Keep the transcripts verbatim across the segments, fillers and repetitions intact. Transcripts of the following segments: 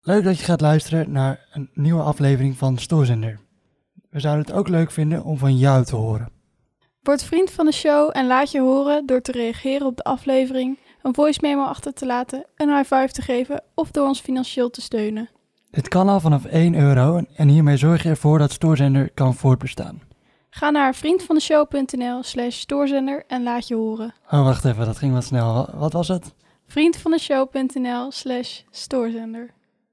Leuk dat je gaat luisteren naar een nieuwe aflevering van Stoorzender. We zouden het ook leuk vinden om van jou te horen. Word vriend van de show en laat je horen door te reageren op de aflevering, een voice memo achter te laten, een high five te geven of door ons financieel te steunen. Dit kan al vanaf één euro en hiermee zorg je ervoor dat Stoorzender kan voortbestaan. Ga naar vriendvandeshow.nl slash stoorzender en laat je horen. Oh, wacht even, dat ging wat snel. Wat was het? vriendvandeshow.nl slash stoorzender.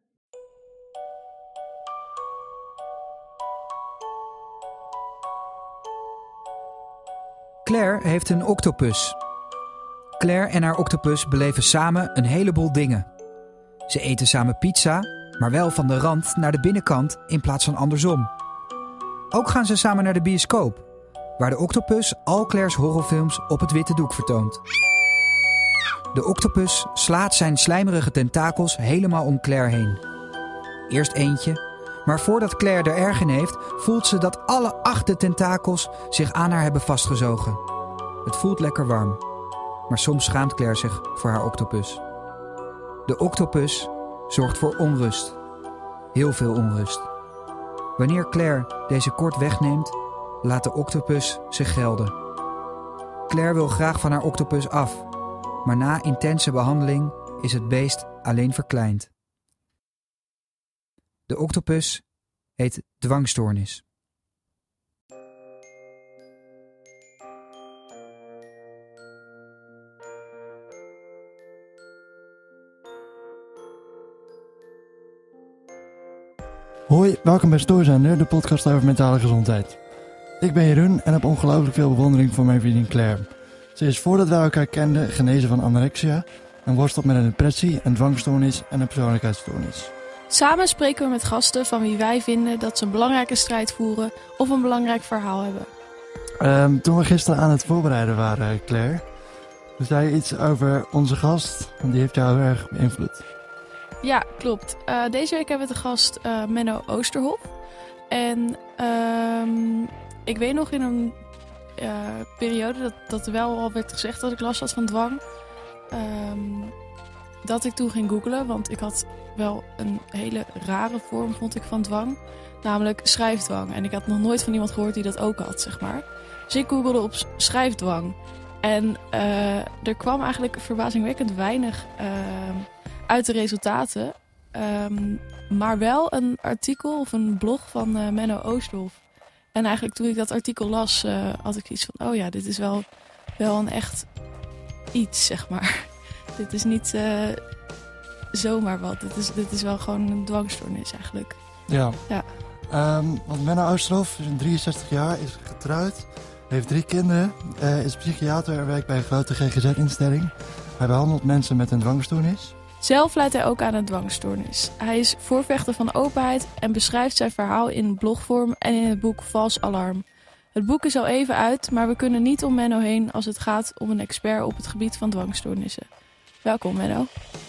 Claire heeft een octopus. Claire en haar octopus beleven samen een heleboel dingen. Ze eten samen pizza, maar wel van de rand naar de binnenkant in plaats van andersom. Ook gaan ze samen naar de bioscoop, waar de octopus al Claire's horrorfilms op het witte doek vertoont. De octopus slaat zijn slijmerige tentakels helemaal om Claire heen. Eerst eentje, maar voordat Claire er erg in heeft, voelt ze dat alle acht de tentakels zich aan haar hebben vastgezogen. Het voelt lekker warm, maar soms schaamt Claire zich voor haar octopus. De octopus zorgt voor onrust. Heel veel onrust. Wanneer Claire deze kort wegneemt, laat de octopus zich gelden. Claire wil graag van haar octopus af, maar na intense behandeling is het beest alleen verkleind. De octopus heet dwangstoornis. Hoi, welkom bij Stoorzender, de podcast over mentale gezondheid. Ik ben Jeroen en heb ongelooflijk veel bewondering voor mijn vriendin Claire. Ze is voordat wij elkaar kenden genezen van anorexia en worstelt met een depressie, een dwangstoornis en een persoonlijkheidsstoornis. Samen spreken we met gasten van wie wij vinden dat ze een belangrijke strijd voeren of een belangrijk verhaal hebben. Um, toen we gisteren aan het voorbereiden waren, Claire, toen zei je iets over onze gast, want die heeft jou heel erg beïnvloed. Ja, klopt. Uh, deze week hebben we te gast uh, Menno Oosterhof. En um, ik weet nog in een uh, periode dat, dat wel al werd gezegd dat ik last had van dwang. Um, dat ik toen ging googlen, want ik had wel een hele rare vorm, vond ik, van dwang. Namelijk schrijfdwang. En ik had nog nooit van iemand gehoord die dat ook had, zeg maar. Dus ik googelde op schrijfdwang. En uh, er kwam eigenlijk verbazingwekkend weinig uh, uit de resultaten. Um, maar wel een artikel of een blog van uh, Menno Oosterhof. En eigenlijk toen ik dat artikel las, uh, had ik iets van, oh ja, dit is wel, wel een echt iets, zeg maar. Dit is niet uh, zomaar wat. Dit is, dit is wel gewoon een dwangstoornis eigenlijk. Ja. ja. Um, want Menno Oosterhof is drieënzestig jaar, is getrouwd, heeft drie kinderen, uh, is psychiater en werkt bij een grote G G Z-instelling. Hij behandelt mensen met een dwangstoornis. Zelf leidt hij ook aan een dwangstoornis. Hij is voorvechter van openheid en beschrijft zijn verhaal in blogvorm en in het boek Vals Alarm. Het boek is al even uit, maar we kunnen niet om Menno heen als het gaat om een expert op het gebied van dwangstoornissen. Welkom, Menno.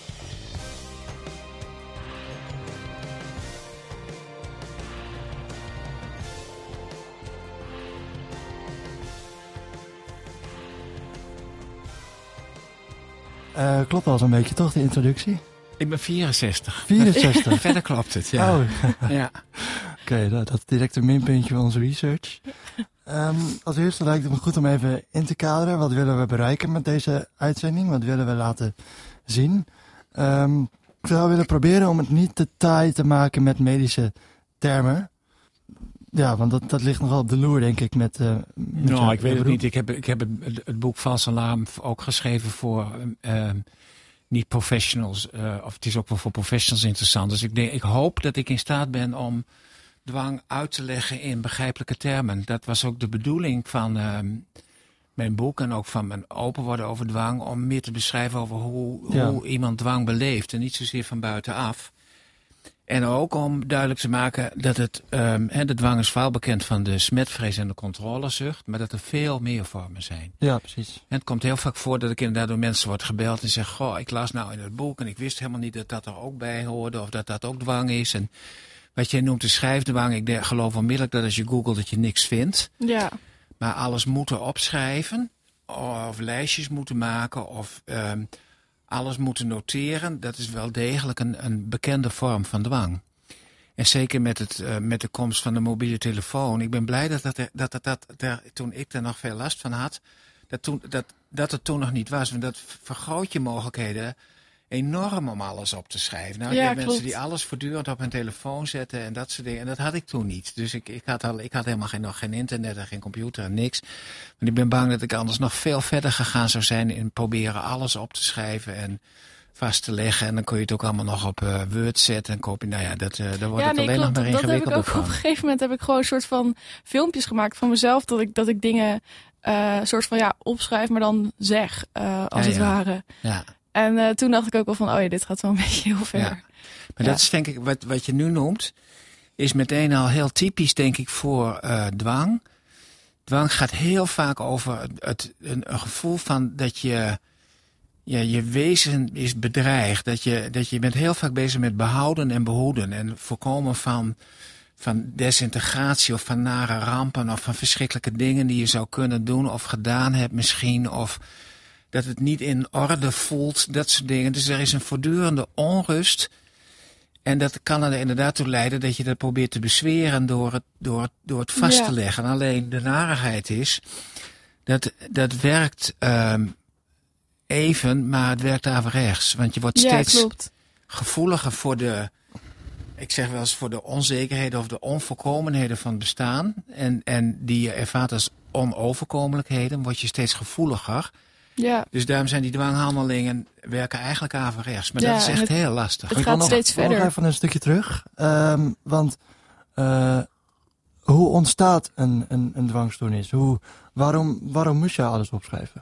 Uh, klopt al zo'n beetje, toch, de introductie? Ik ben vierenzestig. vierenzestig? Verder klopt het, ja. Oh. ja. Oké, okay, dat, dat is direct een minpuntje van onze research. Um, als eerste lijkt het me goed om even in te kaderen. Wat willen we bereiken met deze uitzending? Wat willen we laten zien? Um, ik zou willen proberen om het niet te taai te maken met medische termen. Ja, want dat, dat ligt nogal op de loer, denk ik. Met, uh, met nou, jou, ik weet het beroep. niet. Ik heb, ik heb het, het boek Vals Alarm ook geschreven voor uh, niet professionals. Uh, of het is ook wel voor professionals interessant. Dus ik, denk, ik hoop dat ik in staat ben om dwang uit te leggen in begrijpelijke termen. Dat was ook de bedoeling van uh, mijn boek en ook van mijn open worden over dwang. Om meer te beschrijven over hoe, ja. hoe iemand dwang beleeft. En niet zozeer van buitenaf. En ook om duidelijk te maken dat het, um, hè, de dwang is vooral bekend van de smetvrees en de controlezucht, maar dat er veel meer vormen zijn. Ja, precies. En het komt heel vaak voor dat ik inderdaad door mensen word gebeld en zeg, goh, ik las nou in het boek en ik wist helemaal niet dat dat er ook bij hoorde of dat dat ook dwang is. En wat jij noemt de schrijfdwang, ik denk, geloof onmiddellijk dat als je googelt dat je niks vindt. Ja. Maar alles moeten opschrijven of lijstjes moeten maken of um, alles moeten noteren, dat is wel degelijk een, een bekende vorm van dwang. En zeker met, het, uh, met de komst van de mobiele telefoon. Ik ben blij dat, dat, er, dat, dat, dat er, toen ik er nog veel last van had, dat, toen, dat, dat het toen nog niet was. Want dat vergroot je mogelijkheden enorm om alles op te schrijven. Nou, Ja, ik heb klopt. mensen die alles voortdurend op hun telefoon zetten en dat soort dingen. En dat had ik toen niet. Dus ik, ik, had, al, ik had helemaal geen, nog geen internet en geen computer en niks. Maar ik ben bang dat ik anders nog veel verder gegaan zou zijn in proberen alles op te schrijven en vast te leggen. En dan kun je het ook allemaal nog op uh, Word zetten en kopie. Nou ja, dat, uh, daar wordt Ja, het nee, alleen klopt. nog maar Dat heb ik ingewikkelder ook van. op een gegeven moment heb ik gewoon een soort van filmpjes gemaakt van mezelf. Dat ik, dat ik dingen uh, soort van ja, opschrijf, maar dan zeg, uh, als Ja, het ja. ware. Ja. En uh, toen dacht ik ook wel van, oh ja, dit gaat wel een beetje heel ver. Ja. Maar Ja. dat is denk ik, wat, wat je nu noemt, is meteen al heel typisch denk ik voor uh, dwang. Dwang gaat heel vaak over het, het, een, een gevoel van dat je, ja, je wezen is bedreigd. Dat je, dat je bent heel vaak bezig met behouden en behoeden. En voorkomen van, van desintegratie of van nare rampen of van verschrikkelijke dingen die je zou kunnen doen of gedaan hebt misschien. Of dat het niet in orde voelt, dat soort dingen. Dus er is een voortdurende onrust. En dat kan er inderdaad toe leiden dat je dat probeert te bezweren door het, door het, door het vast Ja. te leggen. Alleen de narigheid is, dat, dat werkt um, even, maar het werkt averechts. Want je wordt Ja, steeds klopt. gevoeliger voor de, ik zeg wel eens voor de onzekerheden of de onvolkomenheden van het bestaan. En, en die je ervaart als onoverkomelijkheden, word je steeds gevoeliger. Ja, Dus daarom zijn die dwanghandelingen werken eigenlijk averechts. Maar Ja, dat is echt het- heel lastig. het Ik wil gaat nog, steeds wil nog verder. even een stukje terug. Um, want uh, hoe ontstaat een, een, een dwangstoornis? Hoe, waarom, waarom moest je alles opschrijven?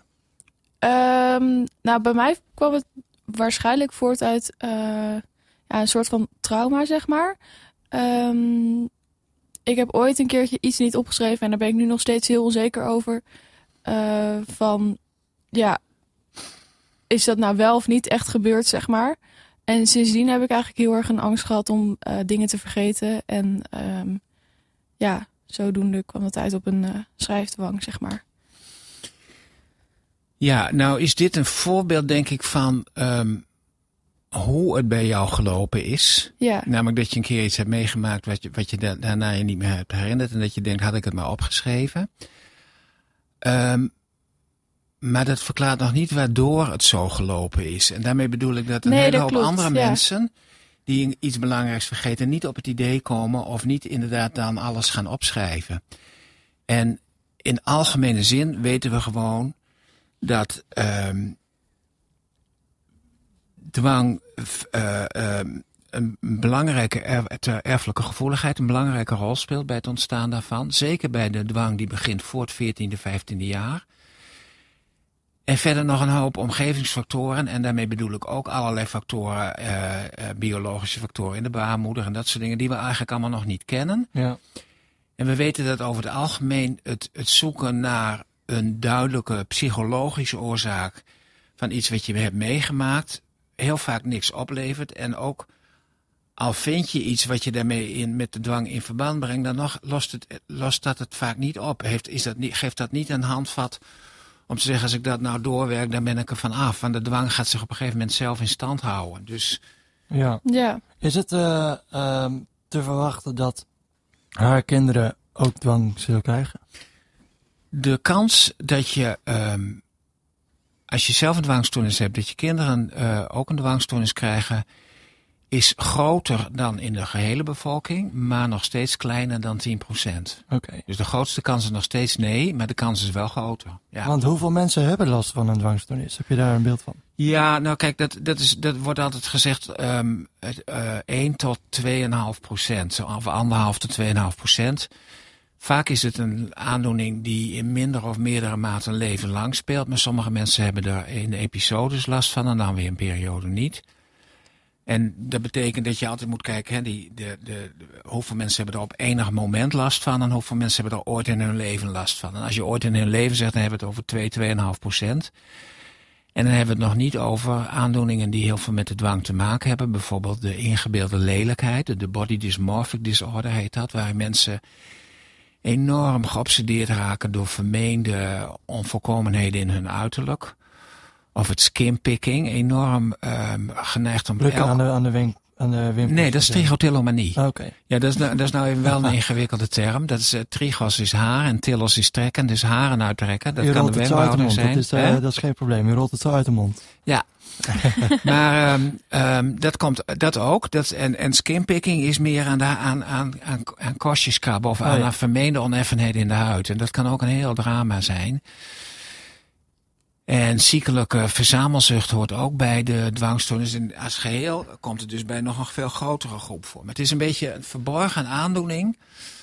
Um, nou, bij mij kwam het waarschijnlijk voort uit uh, ja, een soort van trauma, zeg maar. Um, ik heb ooit een keertje iets niet opgeschreven en daar ben ik nu nog steeds heel onzeker over. Uh, van, ja, is dat nou wel of niet echt gebeurd, zeg maar. En sindsdien heb ik eigenlijk heel erg een angst gehad om uh, dingen te vergeten. En um, ja, zodoende kwam het uit op een uh, schrijfdwang, zeg maar. Ja, nou is dit een voorbeeld denk ik van um, hoe het bij jou gelopen is. Ja, Namelijk dat je een keer iets hebt meegemaakt wat je, wat je da- daarna je niet meer hebt herinnerd. En dat je denkt, had ik het maar opgeschreven. Um, maar dat verklaart nog niet waardoor het zo gelopen is. En daarmee bedoel ik dat een Nee, hele dat hoop klopt, andere ja. mensen die iets belangrijks vergeten, niet op het idee komen of niet inderdaad dan alles gaan opschrijven. En in algemene zin weten we gewoon dat um, dwang uh, um, een belangrijke erf, erfelijke gevoeligheid, een belangrijke rol speelt bij het ontstaan daarvan. Zeker bij de dwang die begint voor het veertiende, vijftiende jaar. En verder nog een hoop omgevingsfactoren. En daarmee bedoel ik ook allerlei factoren, uh, uh, biologische factoren in de baarmoeder en dat soort dingen die we eigenlijk allemaal nog niet kennen. Ja. En we weten dat over het algemeen het, het zoeken naar een duidelijke psychologische oorzaak van iets wat je hebt meegemaakt heel vaak niks oplevert. En ook al vind je iets wat je daarmee in, met de dwang in verband brengt, dan nog lost, het, lost dat het vaak niet op. Heeft, is dat niet, geeft dat niet een handvat om te zeggen, als ik dat nou doorwerk, dan ben ik er van af. Want de dwang gaat zich op een gegeven moment zelf in stand houden. Dus Ja. ja. Is het uh, um, te verwachten dat haar kinderen ook dwang zullen krijgen? de kans dat je, um, als je zelf een dwangstoornis hebt, dat je kinderen uh, ook een dwangstoornis krijgen, is groter dan in de gehele bevolking, maar nog steeds kleiner dan tien procent. Oké. Okay. Dus de grootste kans is nog steeds nee, maar de kans is wel groter. Ja. Want hoeveel mensen hebben last van een dwangstoornis? Heb je daar een beeld van? Ja, nou kijk, dat, dat, is, dat wordt altijd gezegd um, uh, één tot twee komma vijf procent. Of anderhalf tot twee komma vijf procent. Vaak is het een aandoening die in minder of meerdere mate een leven lang speelt. Maar sommige mensen hebben er in episodes last van en dan weer een periode niet. En dat betekent dat je altijd moet kijken, hè, die, de, de, de, hoeveel mensen hebben er op enig moment last van en hoeveel mensen hebben er ooit in hun leven last van. En als je ooit in hun leven zegt, dan hebben we het over twee, twee komma vijf procent. En dan hebben we het nog niet over aandoeningen die heel veel met de dwang te maken hebben. Bijvoorbeeld de ingebeelde lelijkheid, de body dysmorphic disorder heet dat, waar mensen enorm geobsedeerd raken door vermeende onvolkomenheden in hun uiterlijk. Of het skinpicking, enorm um, geneigd om... Plukken elk... aan de, aan de wink. Nee, dat is trichotillomanie. Oké. Okay. Ja, dat is, nou, dat is nou even wel een ingewikkelde term. Dat is, uh, trichos is haar en tillos is trekken, dus haren uittrekken. Dat je kan de wenkbrauwing zijn. Dat is, uh, dat is geen probleem, je rolt het zo uit de mond. Ja, maar um, um, dat komt dat ook. Dat, en, en skinpicking is meer aan, de, aan, aan, aan, aan kostjes krabben of aan, oh, ja. aan vermeende oneffenheden in de huid. En dat kan ook een heel drama zijn. En ziekelijke verzamelzucht hoort ook bij de dwangstoornis. En als geheel komt het dus bij nog een veel grotere groep voor. Maar het is een beetje een verborgen aandoening.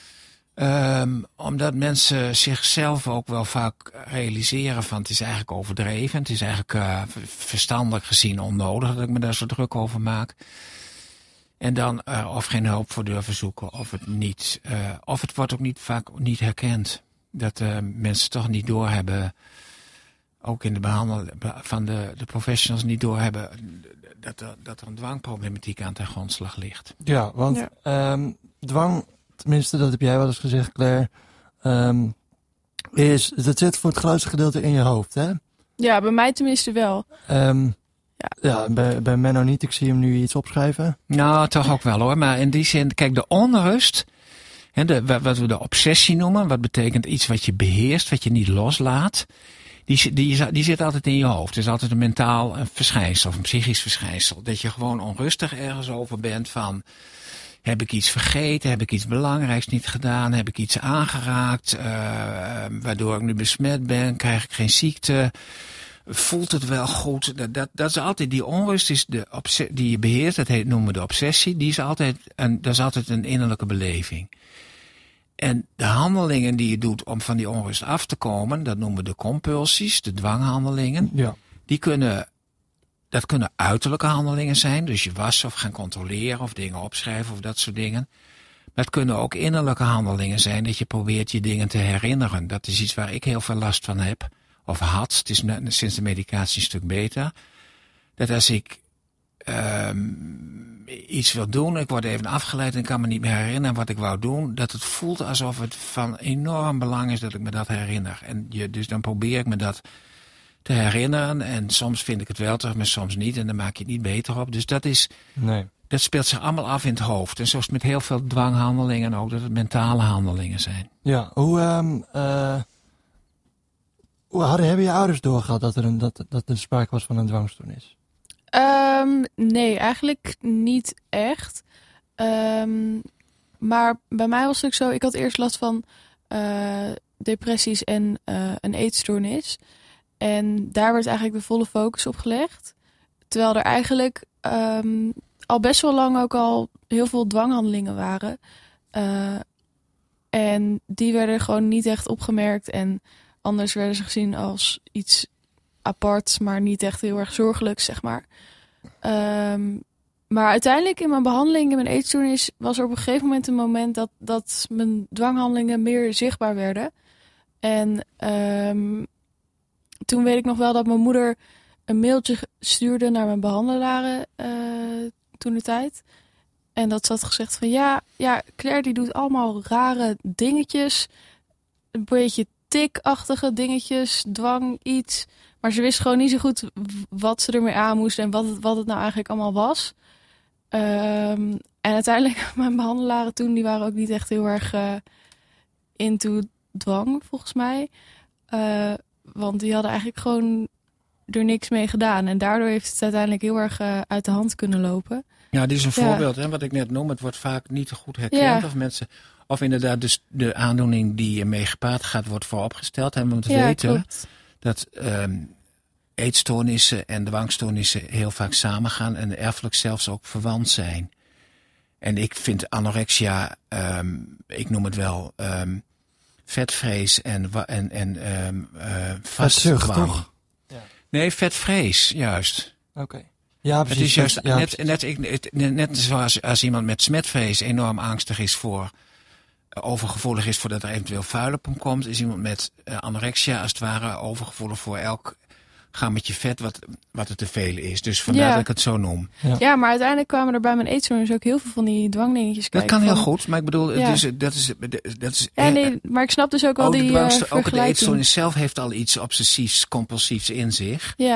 Um, omdat mensen zichzelf ook wel vaak realiseren van het is eigenlijk overdreven. Het is eigenlijk uh, verstandelijk gezien onnodig dat ik me daar zo druk over maak. En dan uh, of geen hulp voor durven zoeken of het niet. Uh, of het wordt ook niet vaak niet herkend. Dat uh, mensen toch niet doorhebben. Ook in de behandeling van de, de professionals niet doorhebben dat er, dat er een dwangproblematiek aan ten grondslag ligt. Ja, want ja. Um, dwang, tenminste dat heb jij wel eens gezegd, Claire, um, is, dat zit voor het grootste gedeelte in je hoofd, hè? Ja, bij mij tenminste wel. Um, ja, ja bij, bij Menno niet, ik zie hem nu iets opschrijven. Nou, toch ook wel hoor, maar in die zin, kijk, de onrust, hè, de, wat we de obsessie noemen, wat betekent iets wat je beheerst, wat je niet loslaat. Die, die, die zit altijd in je hoofd. Het is altijd een mentaal een verschijnsel of een psychisch verschijnsel. Dat je gewoon onrustig ergens over bent van... Heb ik iets vergeten? Heb ik iets belangrijks niet gedaan? Heb ik iets aangeraakt? Uh, waardoor ik nu besmet ben? Krijg ik geen ziekte? Voelt het wel goed? Dat, dat, dat is altijd die onrust is de obse- die je beheert. Dat heet, noemen we de obsessie. Die is altijd een, dat is altijd een innerlijke beleving. En de handelingen die je doet om van die onrust af te komen, dat noemen we de compulsies, de dwanghandelingen. Ja. Die kunnen, dat kunnen uiterlijke handelingen zijn, dus je wassen of gaan controleren of dingen opschrijven of dat soort dingen. Maar het kunnen ook innerlijke handelingen zijn, dat je probeert je dingen te herinneren. Dat is iets waar ik heel veel last van heb, of had. Het is sinds de medicatie een stuk beter. Dat als ik um, iets wil doen, ik word even afgeleid en kan me niet meer herinneren wat ik wou doen, dat het voelt alsof het van enorm belang is dat ik me dat herinner. En je, dus dan probeer ik me dat te herinneren en soms vind ik het wel terug, maar soms niet en dan maak je het niet beter op. Dus dat is, nee. dat speelt zich allemaal af in het hoofd. En zoals met heel veel dwanghandelingen ook, dat het mentale handelingen zijn. Ja, hoe, um, uh, hoe hadden, hebben je ouders doorgehad dat er, een, dat, dat er sprake was van een dwangstoornis? Um, nee, eigenlijk niet echt. Um, maar bij mij was het ook zo, ik had eerst last van uh, depressies en uh, een eetstoornis. En daar werd eigenlijk de volle focus op gelegd. Terwijl er eigenlijk um, al best wel lang ook al heel veel dwanghandelingen waren. Uh, en die werden gewoon niet echt opgemerkt. En anders werden ze gezien als iets apart, maar niet echt heel erg zorgelijk, zeg maar. Um, maar uiteindelijk in mijn behandeling, in mijn eetstoornis, was er op een gegeven moment een moment dat, dat mijn dwanghandelingen meer zichtbaar werden. En um, toen weet ik nog wel dat mijn moeder een mailtje stuurde naar mijn behandelaren uh, toen de tijd. En dat ze had gezegd van ja, ja, Claire die doet allemaal rare dingetjes. Een beetje tikachtige dingetjes, dwang, iets. Maar ze wist gewoon niet zo goed wat ze ermee aan moest en wat het, wat het nou eigenlijk allemaal was. Um, en uiteindelijk, mijn behandelaren toen, die waren ook niet echt heel erg uh, into dwang, volgens mij. Uh, want die hadden eigenlijk gewoon er niks mee gedaan. En daardoor heeft het uiteindelijk heel erg uh, uit de hand kunnen lopen. Ja, dit is een ja. voorbeeld, hè, wat ik net noem. Het wordt vaak niet goed herkend. Ja. Of mensen, of inderdaad dus de aandoening die ermee gepaard gaat, wordt vooropgesteld. En we moeten ja, weten klopt. dat um, eetstoornissen en dwangstoornissen heel vaak samengaan en erfelijk zelfs ook verwant zijn. En ik vind anorexia, um, ik noem het wel um, vetvrees en, en, en um, uh, vastzucht, toch? Ja. Nee, vetvrees, juist. Oké. Okay. Ja, precies. Het is juist ja, net, net, net, net, net zoals als iemand met smetvrees enorm angstig is voor, overgevoelig is voor dat er eventueel vuil op hem komt, is iemand met uh, anorexia als het ware overgevoelig voor elk grammetje vet wat, wat er te veel is. Dus vandaar ja. dat ik het zo noem. Ja. ja, maar uiteindelijk kwamen er bij mijn eetstoornis ook heel veel van die dwangdingetjes kijken. Dat kan heel van, goed, maar ik bedoel, ja. dus, dat is... Dat is ja, nee, maar ik snap dus ook al ook die de dwangst, uh, ook de eetstoornis zelf heeft al iets obsessiefs, compulsiefs in zich. Ja.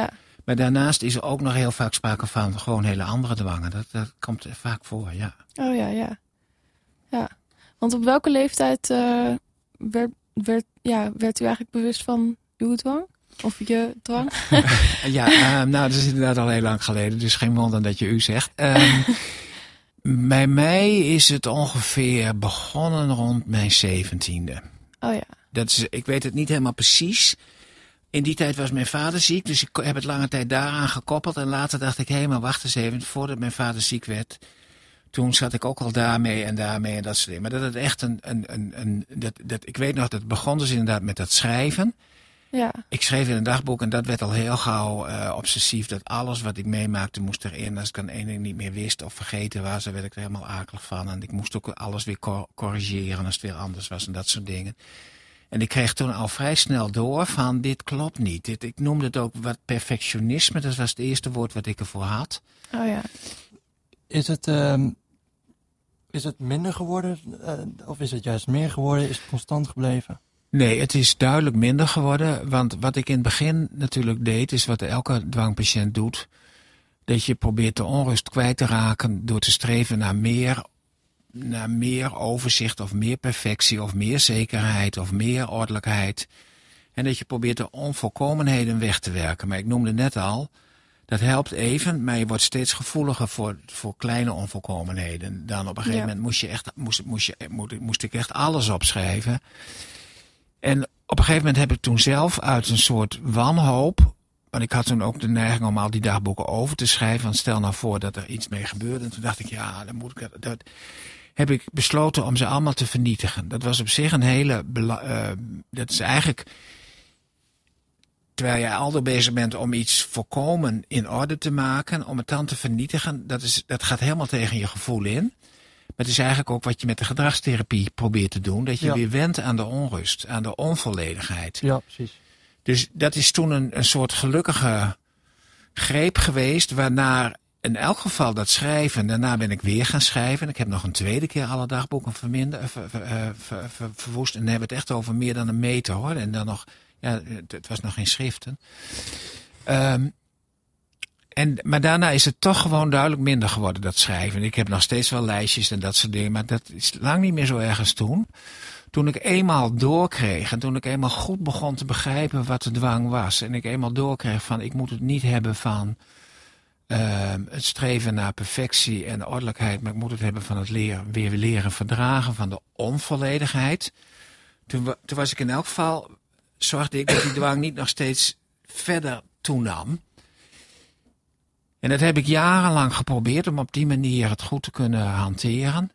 Maar daarnaast is er ook nog heel vaak sprake van gewoon hele andere dwangen. Dat, dat komt vaak voor, ja. Oh ja, ja. Ja. Want op welke leeftijd uh, werd, werd, ja, werd u eigenlijk bewust van uw dwang? Of je dwang? ja, uh, nou, dat is inderdaad al heel lang geleden. Dus geen wonder dat je u zegt. Um, bij mij is het ongeveer begonnen rond mijn zeventiende. Oh ja. Dat is, ik weet het niet helemaal precies. In die tijd was mijn vader ziek, dus ik heb het lange tijd daaraan gekoppeld. En later dacht ik, hé, hey, maar wacht eens even, voordat mijn vader ziek werd, toen zat ik ook al daarmee en daarmee en dat soort dingen. Maar dat het echt een, een, een, een dat, dat, ik weet nog dat het begon dus inderdaad met dat schrijven. Ja. Ik schreef in een dagboek en dat werd al heel gauw uh, obsessief. Dat alles wat ik meemaakte moest erin. Als ik dan één ding niet meer wist of vergeten was, dan werd ik er helemaal akelig van. En ik moest ook alles weer cor- corrigeren als het weer anders was en dat soort dingen. En ik kreeg toen al vrij snel door van dit klopt niet. Dit, ik noemde het ook wat perfectionisme. Dat was het eerste woord wat ik ervoor had. Oh ja. Is het, uh, is het minder geworden uh, of is het juist meer geworden? Is het constant gebleven? Nee, het is duidelijk minder geworden. Want wat ik in het begin natuurlijk deed, is wat elke dwangpatiënt doet. Dat je probeert de onrust kwijt te raken door te streven naar meer, naar meer overzicht of meer perfectie of meer zekerheid of meer ordelijkheid. En dat je probeert de onvolkomenheden weg te werken. Maar ik noemde net al, dat helpt even, maar je wordt steeds gevoeliger voor, voor kleine onvolkomenheden. Dan op een gegeven ja. moment moest, je echt, moest, moest, je, moest, moest ik echt alles opschrijven. En op een gegeven moment heb ik toen zelf uit een soort wanhoop, want ik had toen ook de neiging om al die dagboeken over te schrijven. Want stel nou voor dat er iets mee gebeurde. En toen dacht ik, ja, dan moet ik dat. Heb ik besloten om ze allemaal te vernietigen. Dat was op zich een hele, bela- uh, dat is eigenlijk, terwijl je al bezig bent om iets volkomen in orde te maken, om het dan te vernietigen, dat, is, dat gaat helemaal tegen je gevoel in. Maar het is eigenlijk ook wat je met de gedragstherapie probeert te doen. Dat je ja. weer went aan de onrust, aan de onvolledigheid. Ja, precies. Dus dat is toen een, een soort gelukkige greep geweest, waarna in elk geval dat schrijven, daarna ben ik weer gaan schrijven. Ik heb nog een tweede keer alle dagboeken verminder, ver, ver, ver, ver, verwoest. En dan hebben we het echt over meer dan een meter hoor. En dan nog, ja, het was nog geen schriften. Um, En, maar daarna is het toch gewoon duidelijk minder geworden, dat schrijven. Ik heb nog steeds wel lijstjes en dat soort dingen, maar dat is lang niet meer zo erg als toen. Toen ik eenmaal doorkreeg en toen ik eenmaal goed begon te begrijpen wat de dwang was. En ik eenmaal doorkreeg van, ik moet het niet hebben van uh, het streven naar perfectie en ordelijkheid, maar ik moet het hebben van het leren, weer leren verdragen van de onvolledigheid. Toen, toen was ik in elk geval, zorgde ik dat die dwang niet nog steeds verder toenam. En dat heb ik jarenlang geprobeerd om op die manier het goed te kunnen hanteren.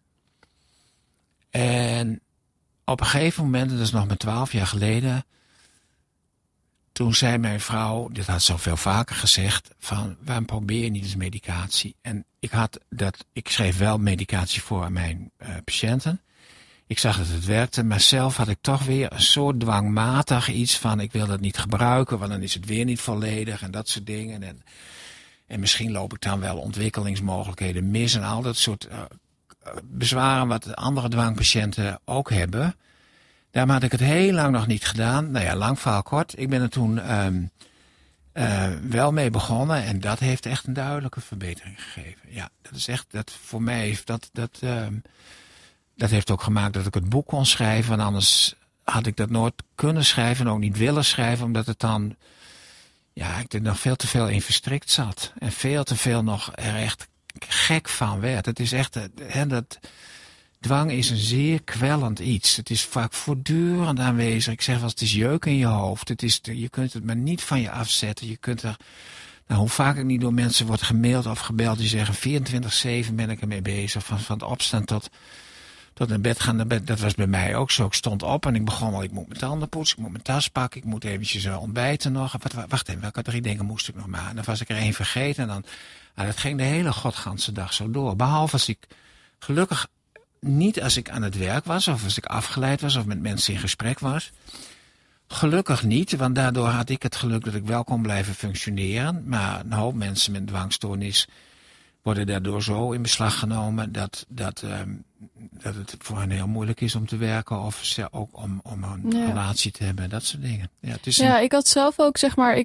En op een gegeven moment, dat is nog maar twaalf jaar geleden, toen zei mijn vrouw, dit had ze al veel vaker gezegd, van waarom probeer je niet eens medicatie? En ik had dat, ik schreef wel medicatie voor aan mijn uh, patiënten. Ik zag dat het werkte, maar zelf had ik toch weer een soort dwangmatig iets van, ik wil dat niet gebruiken, want dan is het weer niet volledig en dat soort dingen. En, En misschien loop ik dan wel ontwikkelingsmogelijkheden mis en al dat soort uh, bezwaren wat andere dwangpatiënten ook hebben. Daarom had ik het heel lang nog niet gedaan. Nou ja, lang verhaal kort. Ik ben er toen um, uh, wel mee begonnen en dat heeft echt een duidelijke verbetering gegeven. Ja, dat is echt, dat voor mij heeft dat, dat, um, dat heeft ook gemaakt dat ik het boek kon schrijven. Want anders had ik dat nooit kunnen schrijven en ook niet willen schrijven, omdat het dan, ja, ik er nog veel te veel in verstrikt zat. En veel te veel nog er echt gek van werd. Het is echt, hè, dat dwang is een zeer kwellend iets. Het is vaak voortdurend aanwezig. Ik zeg wel, het is jeuk in je hoofd. Het is, je kunt het maar niet van je afzetten. Je kunt er, nou, hoe vaak ik niet door mensen word gemaild of gebeld die zeggen, vierentwintig zeven ben ik ermee bezig. Van, van het opstaan tot, tot naar bed gaan. Naar bed. Dat was bij mij ook zo. Ik stond op en ik begon al, ik moet mijn tanden poetsen, ik moet mijn tas pakken, ik moet eventjes uh, ontbijten nog. Wat, wacht even, welke drie dingen moest ik nog maken? En dan was ik er één vergeten en dan, nou, dat ging de hele godganse dag zo door. Behalve als ik, gelukkig niet als ik aan het werk was, of als ik afgeleid was, of met mensen in gesprek was. Gelukkig niet, want daardoor had ik het geluk dat ik wel kon blijven functioneren. Maar een hoop mensen met dwangstoornis worden daardoor zo in beslag genomen dat, dat, um, dat het voor hen heel moeilijk is om te werken of ze ook om, om een ja. relatie te hebben en dat soort dingen. Ja, het is ja een... ik had zelf ook, zeg maar, ik heb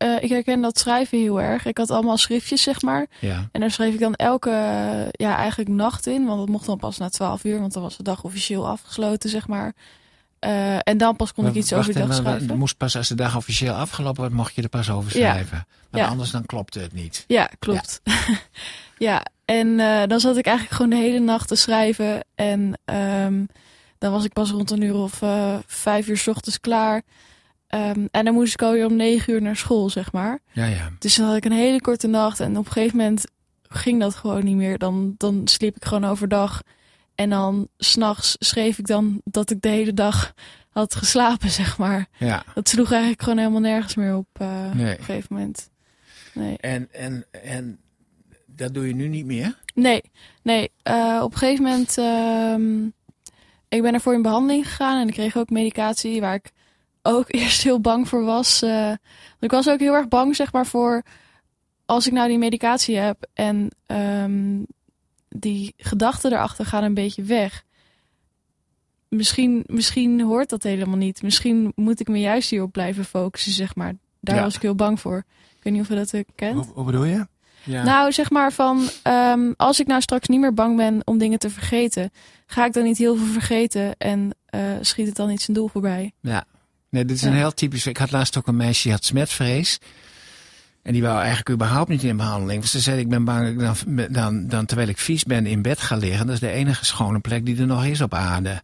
uh, ik herken dat schrijven heel erg. Ik had allemaal schriftjes, zeg maar. Ja. En daar schreef ik dan elke, uh, ja, eigenlijk nacht in. Want dat mocht dan pas na twaalf uur, want dan was de dag officieel afgesloten, zeg maar. Uh, en dan pas kon maar, ik iets wacht, over de dag schrijven. Het moest pas als de dag officieel afgelopen was, mocht je er pas over schrijven. Ja. Maar ja. anders dan klopte het niet. Ja, klopt. Ja, ja. En uh, dan zat ik eigenlijk gewoon de hele nacht te schrijven. En um, dan was ik pas rond een uur of uh, vijf uur 's ochtends klaar. Um, en dan moest ik alweer om negen uur naar school, zeg maar. Ja, ja. Dus dan had ik een hele korte nacht. En op een gegeven moment ging dat gewoon niet meer. Dan, dan sliep ik gewoon overdag. En dan 's nachts schreef ik dan dat ik de hele dag had geslapen, zeg maar. Ja. Dat sloeg eigenlijk gewoon helemaal nergens meer op uh, nee. op een gegeven moment. Nee. En, en, en dat doe je nu niet meer? Nee, nee. Uh, op een gegeven moment... Uh, ik ben ervoor in behandeling gegaan en ik kreeg ook medicatie waar ik ook eerst heel bang voor was. Uh, ik was ook heel erg bang, zeg maar, voor als ik nou die medicatie heb en um, die gedachten erachter gaan een beetje weg. Misschien, misschien hoort dat helemaal niet. Misschien moet ik me juist hierop blijven focussen, zeg maar. Daar ja. was ik heel bang voor. Ik weet niet of je dat kent. Hoe, hoe bedoel je? Ja. Nou, zeg maar van, um, als ik nou straks niet meer bang ben om dingen te vergeten, ga ik dan niet heel veel vergeten en uh, schiet het dan niet zijn doel voorbij. Ja, nee, dit is ja. een heel typisch. Ik had laatst ook een meisje die had smetvrees. En die wou eigenlijk überhaupt niet in behandeling. Dus ze zei, ik ben bang dat ik dan, dan, dan terwijl ik vies ben in bed ga liggen. Dat is de enige schone plek die er nog is op aarde.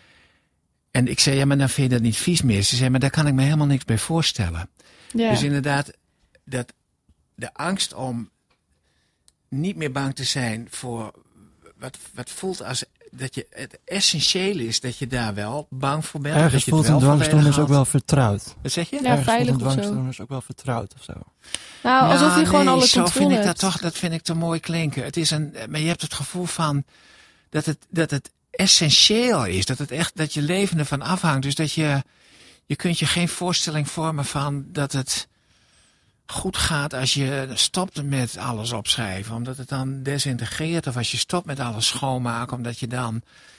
En ik zei, ja, maar dan vind je dat niet vies meer. Ze zei, maar daar kan ik me helemaal niks bij voorstellen. Ja. Dus inderdaad, dat de angst om niet meer bang te zijn voor wat, wat voelt als dat je het essentieel is dat je daar wel bang voor bent. Ergens dat je voelt een dwangstoornis ook wel vertrouwd. Wat zeg je? Ja, Ergens veilig voelt een of zo. dwangstoornis ook wel vertrouwd of zo. Nou, alsof nou, je gewoon nee, alle zo controle vind ik hebt. dat toch, dat vind ik te mooi klinken. Het is een, maar je hebt het gevoel van dat het, dat het essentieel is. Dat het echt, dat je leven ervan afhangt. Dus dat je, je kunt je geen voorstelling vormen van dat het goed gaat als je stopt met alles opschrijven. Omdat het dan desintegreert. Of als je stopt met alles schoonmaken. Omdat je dan...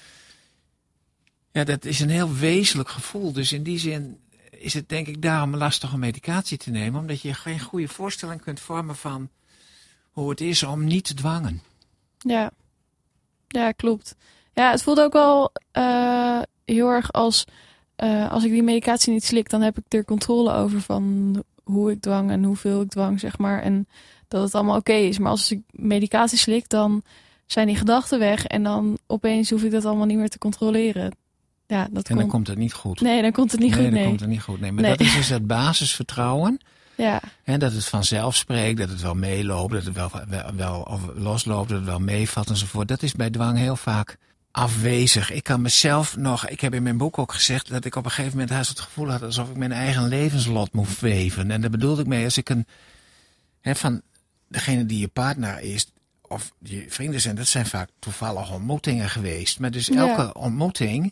Ja, dat is een heel wezenlijk gevoel. Dus in die zin is het denk ik daarom lastig om medicatie te nemen. Omdat je geen goede voorstelling kunt vormen van hoe het is om niet te dwangen. Ja, ja, klopt. Ja, het voelt ook wel uh, heel erg als... Uh, als ik die medicatie niet slik, dan heb ik er controle over van hoe ik dwang en hoeveel ik dwang, zeg maar. En dat het allemaal oké okay is. Maar als ik medicatie slik, dan zijn die gedachten weg. En dan opeens hoef ik dat allemaal niet meer te controleren. Ja, dat en dan komt... komt het niet goed. Nee, dan komt het niet nee, goed. Nee, dan nee. komt het niet goed. Nee, maar nee. dat is dus het basisvertrouwen. Ja. En dat het vanzelf spreekt, dat het wel meeloopt, dat het wel, wel, wel of losloopt, dat het wel meevalt enzovoort. Dat is bij dwang heel vaak afwezig. Ik kan mezelf nog, ik heb in mijn boek ook gezegd dat ik op een gegeven moment haast het gevoel had alsof ik mijn eigen levenslot moet weven. En daar bedoelde ik mee als ik een, hè, van degene die je partner is, of je vrienden zijn, dat zijn vaak toevallige ontmoetingen geweest. Maar dus elke ja. ontmoeting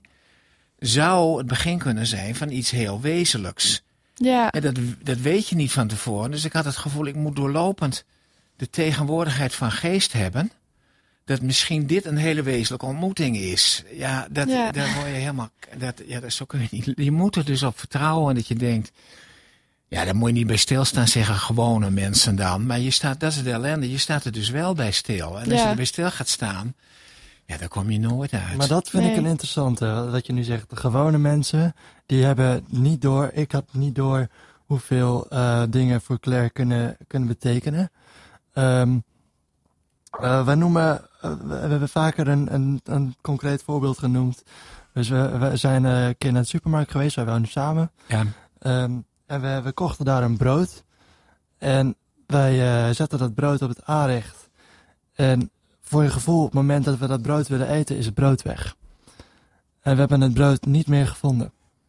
zou het begin kunnen zijn van iets heel wezenlijks. Ja. En dat, dat weet je niet van tevoren. Dus ik had het gevoel, ik moet doorlopend de tegenwoordigheid van geest hebben. Dat misschien dit een hele wezenlijke ontmoeting is. Ja, dat, ja. daar word je helemaal... Dat, ja, dat, zo kun je niet... Je moet er dus op vertrouwen dat je denkt... Ja, daar moet je niet bij stilstaan, zeggen gewone mensen dan. Maar je staat, dat is de ellende, je staat er dus wel bij stil. En als ja. je er bij stil gaat staan, ja, dan kom je nooit uit. Maar dat vind nee. ik een interessante, wat je nu zegt. De gewone mensen, die hebben niet door... Ik had niet door hoeveel uh, dingen voor Claire kunnen, kunnen betekenen. Um, uh, we noemen... Uh, we hebben vaker een, een, een concreet voorbeeld genoemd. Dus we, we zijn uh, een keer naar de supermarkt geweest, wij wonen samen. Ja. Um, en we, we kochten daar een brood. En wij uh, zetten dat brood op het aanrecht. En voor je gevoel, op het moment dat we dat brood willen eten, is het brood weg. En we hebben het brood niet meer gevonden.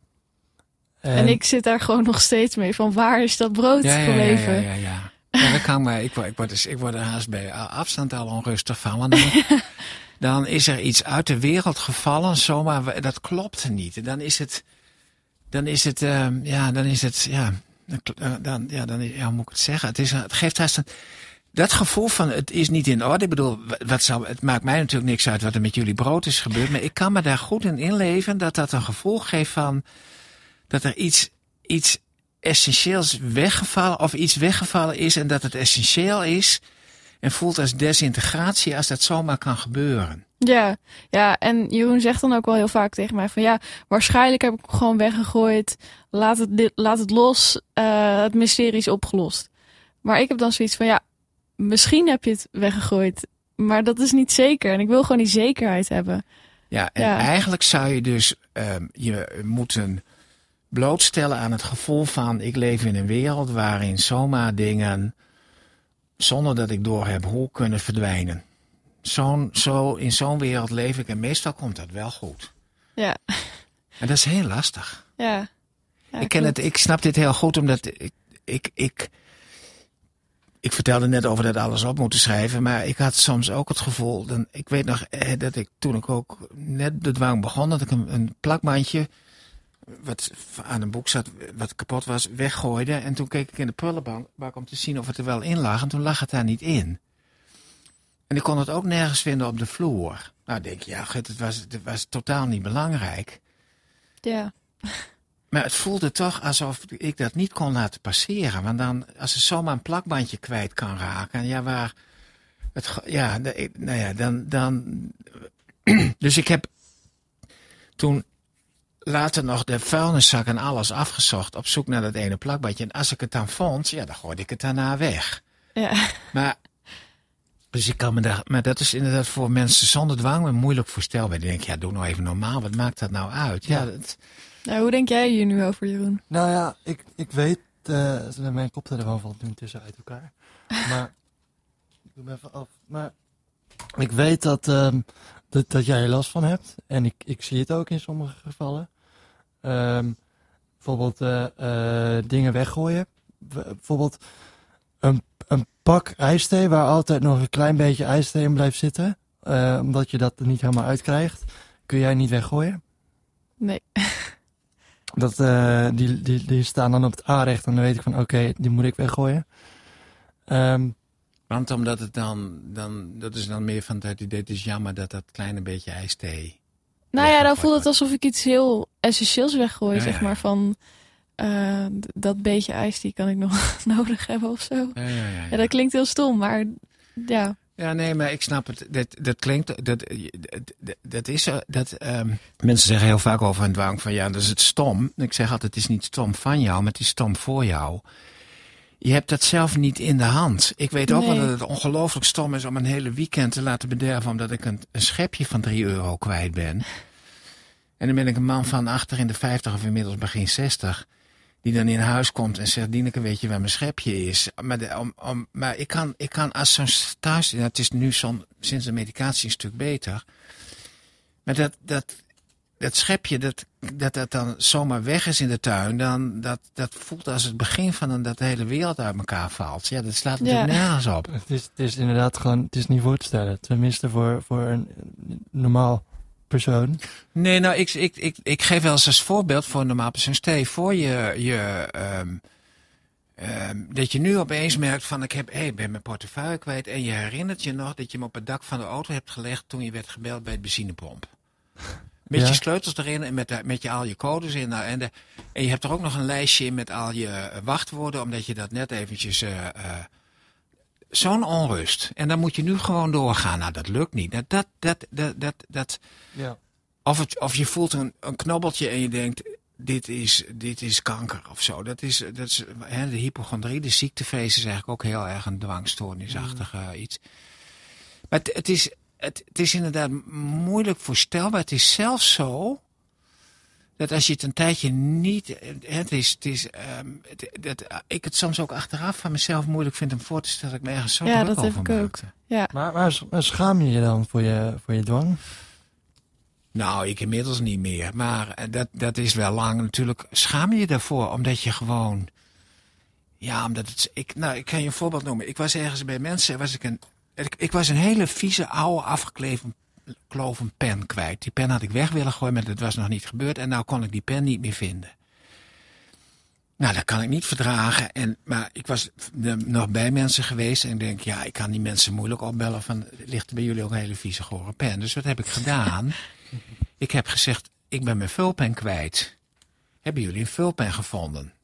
En, en ik zit daar gewoon nog steeds mee, van waar is dat brood ja, ja, gebleven? Ja, ja, ja, ja. Ja, dat kan maar. Ik word, ik, word dus, ik word er haast bij afstand al onrustig van. Want dan, dan is er iets uit de wereld gevallen, zomaar, dat klopt niet. Dan is het, dan is het, uh, ja, dan is het, ja, dan, ja, dan, ja, hoe moet ik het zeggen? Het, is, het geeft haast een, dat gevoel van, het is niet in orde. Ik bedoel, wat zou, het maakt mij natuurlijk niks uit wat er met jullie brood is gebeurd. Maar ik kan me daar goed in inleven dat dat een gevoel geeft van, dat er iets, iets essentieels weggevallen of iets weggevallen is en dat het essentieel is en voelt als desintegratie als dat zomaar kan gebeuren. Ja, ja, en Jeroen zegt dan ook wel heel vaak tegen mij van ja, waarschijnlijk heb ik hem gewoon weggegooid. Laat het, laat het los. Uh, het mysterie is opgelost. Maar ik heb dan zoiets van ja, misschien heb je het weggegooid. Maar dat is niet zeker. En ik wil gewoon die zekerheid hebben. Ja, en ja. eigenlijk zou je dus um, je moeten blootstellen aan het gevoel van ik leef in een wereld waarin zomaar dingen, zonder dat ik doorheb hoe, kunnen verdwijnen. Zo'n, zo, in zo'n wereld leef ik en meestal komt dat wel goed. Ja. En dat is heel lastig. Ja. ja ik, ken het, ik snap dit heel goed, omdat ik, ik, ik, ik vertelde net over dat alles op moeten schrijven, maar ik had soms ook het gevoel, dan, ik weet nog eh, dat ik toen ik ook net de dwang begon, dat ik een, een plakbandje wat aan een boek zat, wat kapot was, weggooide. En toen keek ik in de prullenbak om te zien of het er wel in lag. En toen lag het daar niet in. En ik kon het ook nergens vinden op de vloer. Nou, denk je, ja, goed, het was, het was totaal niet belangrijk. Ja. Maar het voelde toch alsof ik dat niet kon laten passeren. Want dan, als er zomaar een plakbandje kwijt kan raken, ja, waar het, ja, nou ja, dan, dan, dus ik heb toen later nog de vuilniszak en alles afgezocht op zoek naar dat ene plakbandje. En als ik het dan vond, ja, dan gooide ik het daarna weg. Ja. Maar, dus ik kan me daar, maar dat is inderdaad voor mensen zonder dwang moeilijk voorstelbaar. Die denken, ja, doe nou even normaal, wat maakt dat nou uit? Ja, dat... nou, hoe denk jij hier nu over, Jeroen? Nou ja, ik, ik weet, uh, mijn koptelefoon valt nu tussen uit elkaar. Maar, ik doe hem even af. Maar, ik weet dat, um, dat, dat jij er last van hebt. En ik, ik zie het ook in sommige gevallen. Um, bijvoorbeeld uh, uh, dingen weggooien. Bijvoorbeeld een, een pak ijsthee waar altijd nog een klein beetje ijsthee in blijft zitten. Uh, omdat je dat er niet helemaal uitkrijgt. Kun jij niet weggooien? Nee. Dat, uh, die, die, die staan dan op het aanrecht en dan weet ik van oké, okay, die moet ik weggooien. Um, Want omdat het dan, dan, dat is dan meer van het idee, het is jammer dat dat kleine beetje ijsthee... Nou ja, dan voelt het alsof ik iets heel essentieels weggooi, ja, zeg ja. maar. Van uh, dat beetje ijs die kan ik nog nodig hebben of zo. Ja, ja, ja, ja. ja, dat klinkt heel stom, maar ja. Ja, nee, maar ik snap het. Dat, dat klinkt, dat, dat, dat is, dat, um, mensen zeggen heel vaak over een dwang van ja, dat is het stom. Ik zeg altijd, het is niet stom van jou, maar het is stom voor jou. Je hebt dat zelf niet in de hand. Ik weet ook nee. wel dat het ongelooflijk stom is om een hele weekend te laten bederven omdat ik een, een schepje van drie euro kwijt ben. En dan ben ik een man van achter in de vijftig of inmiddels begin zestig. Die dan in huis komt en zegt, Dieneke, weet je waar mijn schepje is? Maar, de, om, om, maar ik, kan, ik kan als zo'n thuis... Ja, het is nu zo'n, sinds de medicatie een stuk beter. Maar dat, dat, dat schepje, dat, dat dat dan zomaar weg is in de tuin... Dan, dat, dat voelt als het begin van een, dat de hele wereld uit elkaar valt. Ja, dat slaat natuurlijk ja. nergens op. Het is, het is inderdaad gewoon... Het is niet voor te stellen. Tenminste voor, voor een normaal... persoon? Nee, nou, ik, ik, ik, ik geef wel eens als voorbeeld voor een normaal persoon. Stel je voor je, je um, um, dat je nu opeens merkt van ik heb, hey, ben mijn portefeuille kwijt en je herinnert je nog dat je hem op het dak van de auto hebt gelegd toen je werd gebeld bij het benzinepomp. Met ja. je sleutels erin en met, met je, al je codes in. Nou, en, de, en je hebt er ook nog een lijstje in met al je uh, wachtwoorden, omdat je dat net eventjes... Uh, uh, Zo'n onrust. En dan moet je nu gewoon doorgaan. Nou, dat lukt niet. Dat, dat, dat, dat, dat, dat. Ja. Of, het, of je voelt een, een knobbeltje en je denkt, dit is, dit is kanker of zo. Dat is, dat is hè, de hypochondrie, de ziektevrees is eigenlijk ook heel erg een dwangstoornisachtig uh, iets. Maar het, het, is, het, het is inderdaad moeilijk voorstelbaar. Het is zelfs zo... dat als je het een tijdje niet... Het is, het is, um, het, dat ik het soms ook achteraf van mezelf moeilijk vind om voor te stellen dat ik me ergens zo ja, druk dat over heb ik maakte. ook. Ja. Maar, maar, maar schaam je je dan voor je, voor je dwang? Nou, ik inmiddels niet meer. Maar dat, dat is wel lang. Natuurlijk schaam je je daarvoor, omdat je gewoon... Ja, omdat het... Ik, nou, ik kan je een voorbeeld noemen. Ik was ergens bij mensen... Was ik, een, ik, ik was een hele vieze, oude, afgekleven kloven pen kwijt. Die pen had ik weg willen gooien, maar dat was nog niet gebeurd. En nou kon ik die pen niet meer vinden. Nou, dat kan ik niet verdragen. En, maar ik was er nog bij mensen geweest. En ik denk, ja, ik kan die mensen moeilijk opbellen van... ligt er bij jullie ook een hele vieze, gore pen? Dus wat heb ik gedaan? Ik heb gezegd, ik ben mijn vulpen kwijt. Hebben jullie een vulpen gevonden?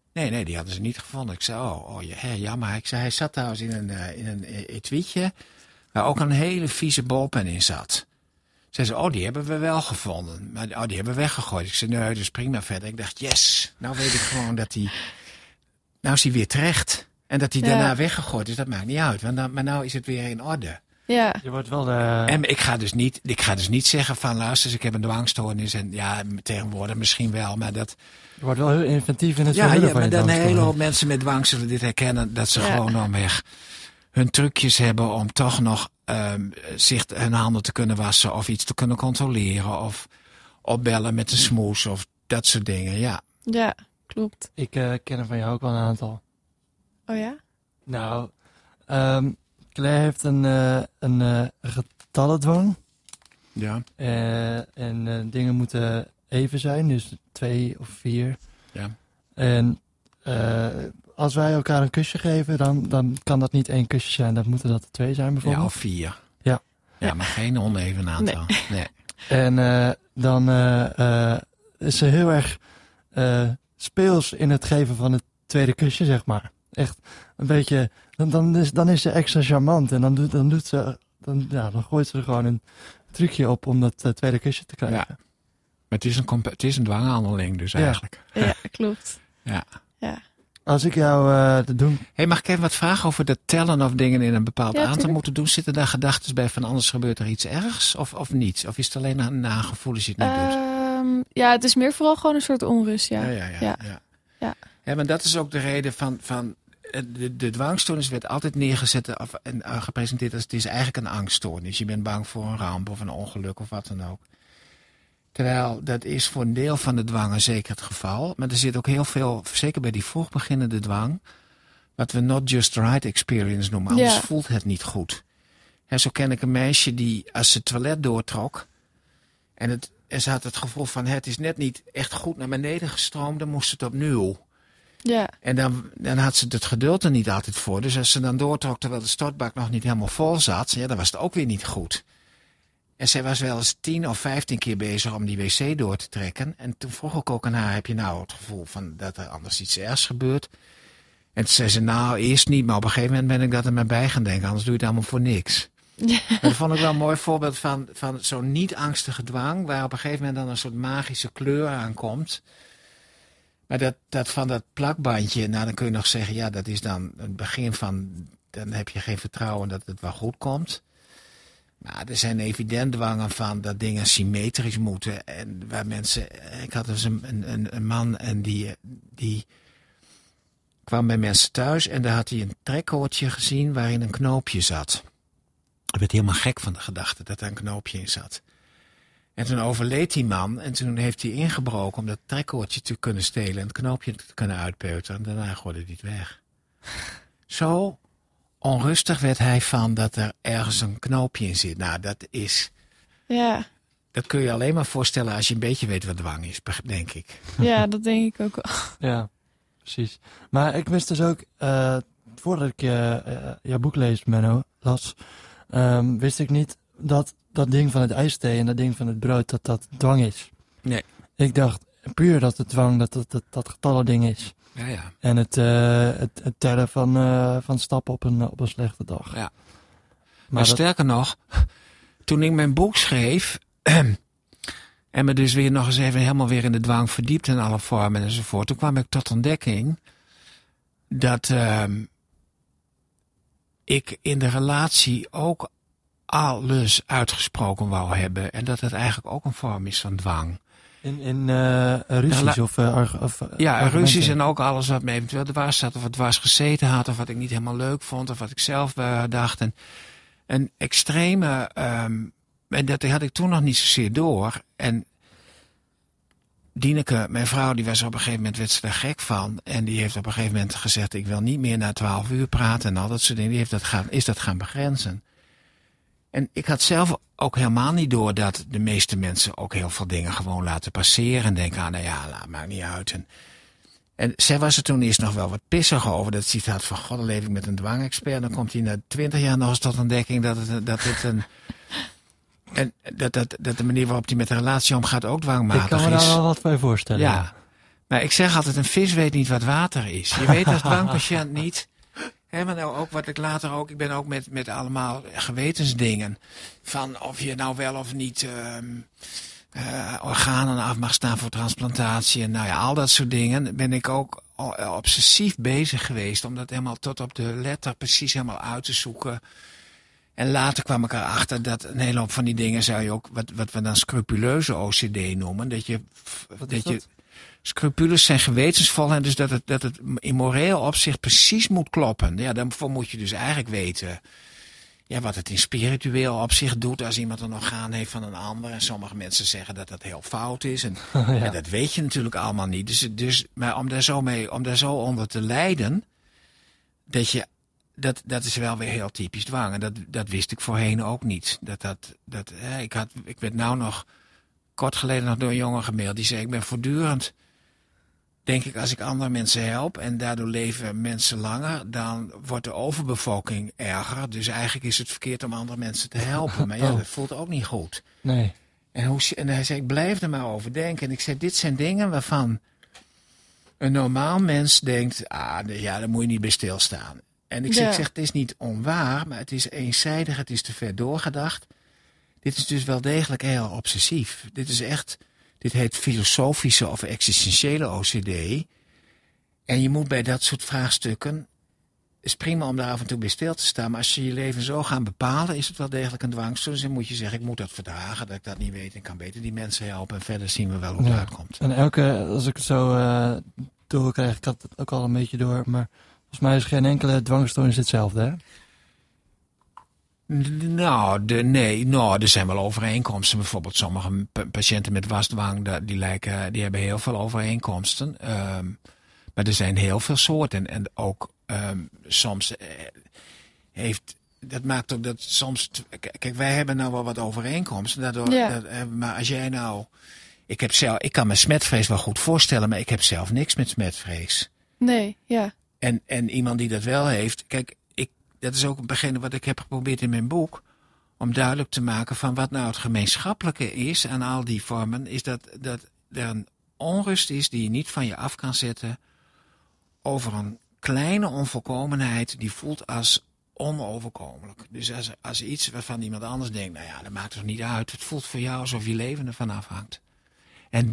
Nee, nee, die hadden ze niet gevonden. Ik zei, oh, oh hè, jammer. Ik zei, hij zat trouwens in een, uh, in een etuietje waar ook een hele vieze balpen in zat. Zei ze, oh, die hebben we wel gevonden. Maar oh, die hebben we weggegooid. Ik zei, nee, dus prima verder. Ik dacht, yes, nou weet ik gewoon dat hij... Nou is hij weer terecht. En dat hij Ja. daarna weggegooid is, dat maakt niet uit. Want dan, maar nou is het weer in orde. Ja, Je wordt wel de... En ik ga, dus niet, ik ga dus niet zeggen van, luister, ik heb een dwangstoornis. En ja, tegenwoordig misschien wel, maar dat... Je wordt wel heel inventief in het Ja, vervullen ja van maar je dan een hele dwangstoornis. hoop mensen met dwang zullen dit herkennen. Dat ze Ja. gewoon dan weg hun trucjes hebben om toch nog um, zich hun handen te kunnen wassen. Of iets te kunnen controleren. Of opbellen met een smoes of dat soort dingen. Ja, ja, klopt. Ik uh, ken er van jou ook wel een aantal. Oh ja? Nou, um, Claire heeft een, uh, een uh, getallendwang. ja, Uh, en uh, dingen moeten even zijn, dus twee of vier. ja. En uh, als wij elkaar een kusje geven, dan, dan kan dat niet één kusje zijn. Dan moeten dat er twee zijn Ja, bijvoorbeeld. of vier. Ja. Ja, maar geen oneven aantal. Nee. nee. En uh, dan uh, uh, is ze heel erg uh, speels in het geven van het tweede kusje, zeg maar. Echt een beetje, dan, dan, is, dan is ze extra charmant. En dan doet, dan doet ze, dan, ja, dan gooit ze er gewoon een trucje op om dat uh, tweede kusje te krijgen. Ja. Maar het is een, compa- het is een dwanghandeling dus Ja. eigenlijk. Ja, klopt. Ja. Ja. Als ik jou uh, te doen... Hey, mag ik even wat vragen over het tellen of dingen in een bepaald Ja, aantal tuurlijk. moeten doen? Zitten daar gedachten bij van anders gebeurt er iets ergs of, of niet? Of is het alleen een nagevoel als je het niet doet? Ehm, ja, het is meer vooral gewoon een soort onrust, ja. Ja, ja, ja. Ja. ja. Ja. Ja, maar dat is ook de reden van... van de, de dwangstoornis werd altijd neergezet of, en uh, gepresenteerd als het is eigenlijk een angststoornis. Je bent bang voor een ramp of een ongeluk of wat dan ook. Terwijl dat is voor een deel van de dwangen zeker het geval. Maar er zit ook heel veel, zeker bij die vroeg beginnende dwang, wat we not just right experience noemen. Anders Ja. voelt het niet goed. He, zo ken ik een meisje die als ze het toilet doortrok en, het, en ze had het gevoel van het is net niet echt goed naar beneden gestroomd, dan moest het opnieuw. Ja, En dan, dan had ze het geduld er niet altijd voor. Dus als ze dan doortrok terwijl de stortbak nog niet helemaal vol zat, ja, dan was het ook weer niet goed. En zij was wel eens tien of vijftien keer bezig om die wc door te trekken. En toen vroeg ik ook aan haar, heb je nou het gevoel van dat er anders iets ergs gebeurt? En toen zei ze, nou eerst niet, maar op een gegeven moment ben ik dat er maar bij gaan denken. Anders doe je het allemaal voor niks. ja. Dat vond ik wel een mooi voorbeeld van, van zo'n niet-angstige dwang, waar op een gegeven moment dan een soort magische kleur aankomt. Maar dat, dat van dat plakbandje, nou dan kun je nog zeggen, ja, dat is dan het begin van, dan heb je geen vertrouwen dat het wel goed komt. Maar er zijn evident dwangen van dat dingen symmetrisch moeten. En waar mensen, ik had dus een, een, een man en die, die kwam bij mensen thuis en daar had hij een trekkoordje gezien waarin een knoopje zat. Ik werd helemaal gek van de gedachte dat er een knoopje in zat. En toen overleed die man en toen heeft hij ingebroken om dat trekkoordje te kunnen stelen en het knoopje te kunnen uitpeuteren. En daarna gooide hij het weg. Zo onrustig werd hij van dat er ergens een knoopje in zit. Nou, dat is, Ja, dat kun je alleen maar voorstellen als je een beetje weet wat dwang is, denk ik. ja, dat denk ik ook wel. Ja, precies. Maar ik wist dus ook, uh, voordat ik uh, uh, jouw boek lees, Menno, las, um, wist ik niet dat dat ding van het ijsthee en dat ding van het brood, dat dat dwang is. Nee. Ik dacht puur dat het dwang, dat dat, dat, dat getallen ding is. Ja, ja. En het, uh, het, het tellen van, uh, van stappen op een, op een slechte dag. Ja. Maar, Maar dat, sterker nog, toen ik mijn boek schreef en me dus weer nog eens even helemaal weer in de dwang verdiept in alle vormen enzovoort, toen kwam ik tot ontdekking dat uh, ik in de relatie ook alles uitgesproken wou hebben en dat het eigenlijk ook een vorm is van dwang. in in uh, ruzies Ja, of, uh, arg, of uh, Ja, argumenten. ruzies en ook alles wat me eventueel dwars zat of wat dwars gezeten had of wat ik niet helemaal leuk vond of wat ik zelf uh, dacht. En een extreme, um, en dat had ik toen nog niet zozeer door. En Dieneke, mijn vrouw, die was op een gegeven moment werd ze er gek van. En die heeft op een gegeven moment gezegd, ik wil niet meer na twaalf uur praten en al dat soort dingen. Die heeft dat gaan, is dat gaan begrenzen. En ik had zelf ook helemaal niet door dat de meeste mensen ook heel veel dingen gewoon laten passeren. En denken, ah, nou ja, laat, maakt niet uit. En, en zij was er toen eerst nog wel wat pissig over. Dat ze iets had van, god, dan leef ik met een dwangexpert. Dan komt hij na twintig jaar nog eens tot ontdekking dat het, dat het een... En dat, dat, dat de manier waarop hij met de relatie omgaat ook dwangmatig Ik kan me is. daar wel wat bij voorstellen. Ja, Maar ik zeg altijd, een vis weet niet wat water is. Je weet als dwangpatiënt niet. Hè, maar nou ook wat ik later ook, ik ben ook met, met allemaal gewetensdingen. Van of je nou wel of niet um, uh, organen af mag staan voor transplantatie. En nou ja, al dat soort dingen ben ik ook obsessief bezig geweest. Om dat helemaal tot op de letter precies helemaal uit te zoeken. En later kwam ik erachter dat een hele hoop van die dingen zou je ook, wat, wat we dan scrupuleuze O C D noemen. Dat je, Wat dat is je dat? Scrupules zijn gewetensvol en dus dat het, dat het in moreel opzicht precies moet kloppen. Ja, daarvoor moet je dus eigenlijk weten ja, wat het in spiritueel opzicht doet als iemand een orgaan heeft van een ander. En sommige mensen zeggen dat dat heel fout is. En, Ja. en dat weet je natuurlijk allemaal niet. Dus, dus, maar om daar, zo mee, om daar zo onder te lijden, dat, je, dat, dat is wel weer heel typisch dwang. En dat, dat wist ik voorheen ook niet. Dat, dat, dat, hè, ik, had, ik werd nou nog kort geleden nog door een jongen gemaild. Die zei, ik ben voortdurend, denk ik, als ik andere mensen help en daardoor leven mensen langer, dan wordt de overbevolking erger. Dus eigenlijk is het verkeerd om andere mensen te helpen. Maar ja, Oh. dat voelt ook niet goed. Nee. En, hoe, en hij zei, ik blijf er maar over denken. En ik zei, dit zijn dingen waarvan een normaal mens denkt, ah, ja, daar moet je niet bij stilstaan. En ik zeg, Ja. ik zeg, het is niet onwaar, maar het is eenzijdig, het is te ver doorgedacht. Dit is dus wel degelijk heel obsessief. Dit is echt, dit heet filosofische of existentiële O C D. En je moet bij dat soort vraagstukken, het is prima om daar af en toe bij stil te staan, maar als je je leven zo gaat bepalen, is het wel degelijk een dwangstoornis. Dus dan moet je zeggen, ik moet dat verdragen, dat ik dat niet weet en kan beter die mensen helpen. En verder zien we wel hoe het Ja. uitkomt. En elke, als ik het zo uh, doorkrijg, ik had het ook al een beetje door, maar volgens mij is geen enkele dwangstoornis hetzelfde, hè? Nou, de, nee, nou, er zijn wel overeenkomsten. Bijvoorbeeld sommige pa- patiënten met wasdwang, da- die, lijken, die hebben heel veel overeenkomsten. Um, maar er zijn heel veel soorten. En ook um, soms eh, heeft, dat maakt ook dat soms, t- k- kijk, wij hebben nou wel wat overeenkomsten. Daardoor, Ja. dat, eh, maar als jij nou, ik heb zelf, ik kan me smetvrees wel goed voorstellen, maar ik heb zelf niks met smetvrees. Nee, ja. En, en iemand die dat wel heeft, kijk, ik, dat is ook begin wat ik heb geprobeerd in mijn boek, om duidelijk te maken van wat nou het gemeenschappelijke is aan al die vormen, is dat, dat er een onrust is die je niet van je af kan zetten over een kleine onvolkomenheid die voelt als onoverkomelijk. Dus als, als iets waarvan iemand anders denkt, nou ja, dat maakt er niet uit, het voelt voor jou alsof je leven ervan afhangt. En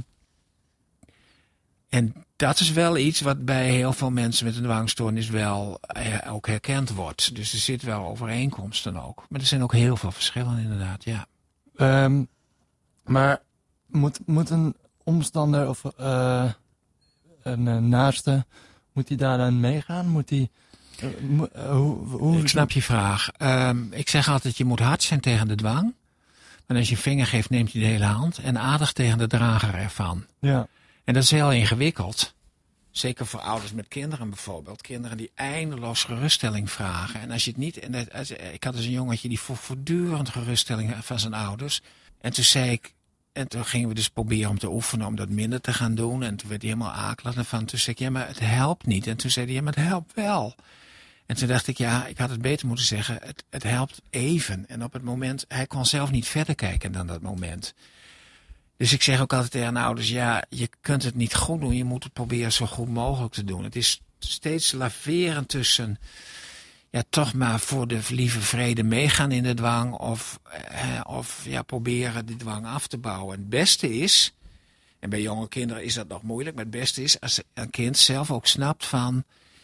En dat is wel iets wat bij heel veel mensen met een dwangstoornis wel eh, ook herkend wordt. Dus er zit wel overeenkomsten ook. Maar er zijn ook heel veel verschillen inderdaad, ja. Um, maar moet, moet een omstander of uh, een uh, naaste, moet hij daar dan meegaan? Moet hij... Uh, mo- uh, hoe, hoe, Ik snap je vraag. Um, ik zeg altijd, je moet hard zijn tegen de dwang. Maar als je een vinger geeft, neemt hij de hele hand. En aardig tegen de drager ervan. Ja. En dat is heel ingewikkeld. Zeker voor ouders met kinderen bijvoorbeeld. Kinderen die eindeloos geruststelling vragen. En als je het niet... En dat, als, ik had dus een jongetje die vroeg voortdurend geruststelling van zijn ouders. En toen zei ik... En toen gingen we dus proberen om te oefenen om dat minder te gaan doen. En toen werd hij helemaal akelig ervan. Toen zei ik, ja, maar het helpt niet. En toen zei hij, ja, maar het helpt wel. En toen dacht ik, ja, ik had het beter moeten zeggen. Het, het helpt even. En op het moment... Hij kon zelf niet verder kijken dan dat moment. Dus ik zeg ook altijd tegen ouders, ja, je kunt het niet goed doen. Je moet het proberen zo goed mogelijk te doen. Het is steeds laveren tussen, ja, toch maar voor de lieve vrede meegaan in de dwang. Of, eh, of ja, proberen die dwang af te bouwen. En het beste is, en bij jonge kinderen is dat nog moeilijk, maar het beste is als een kind zelf ook snapt van,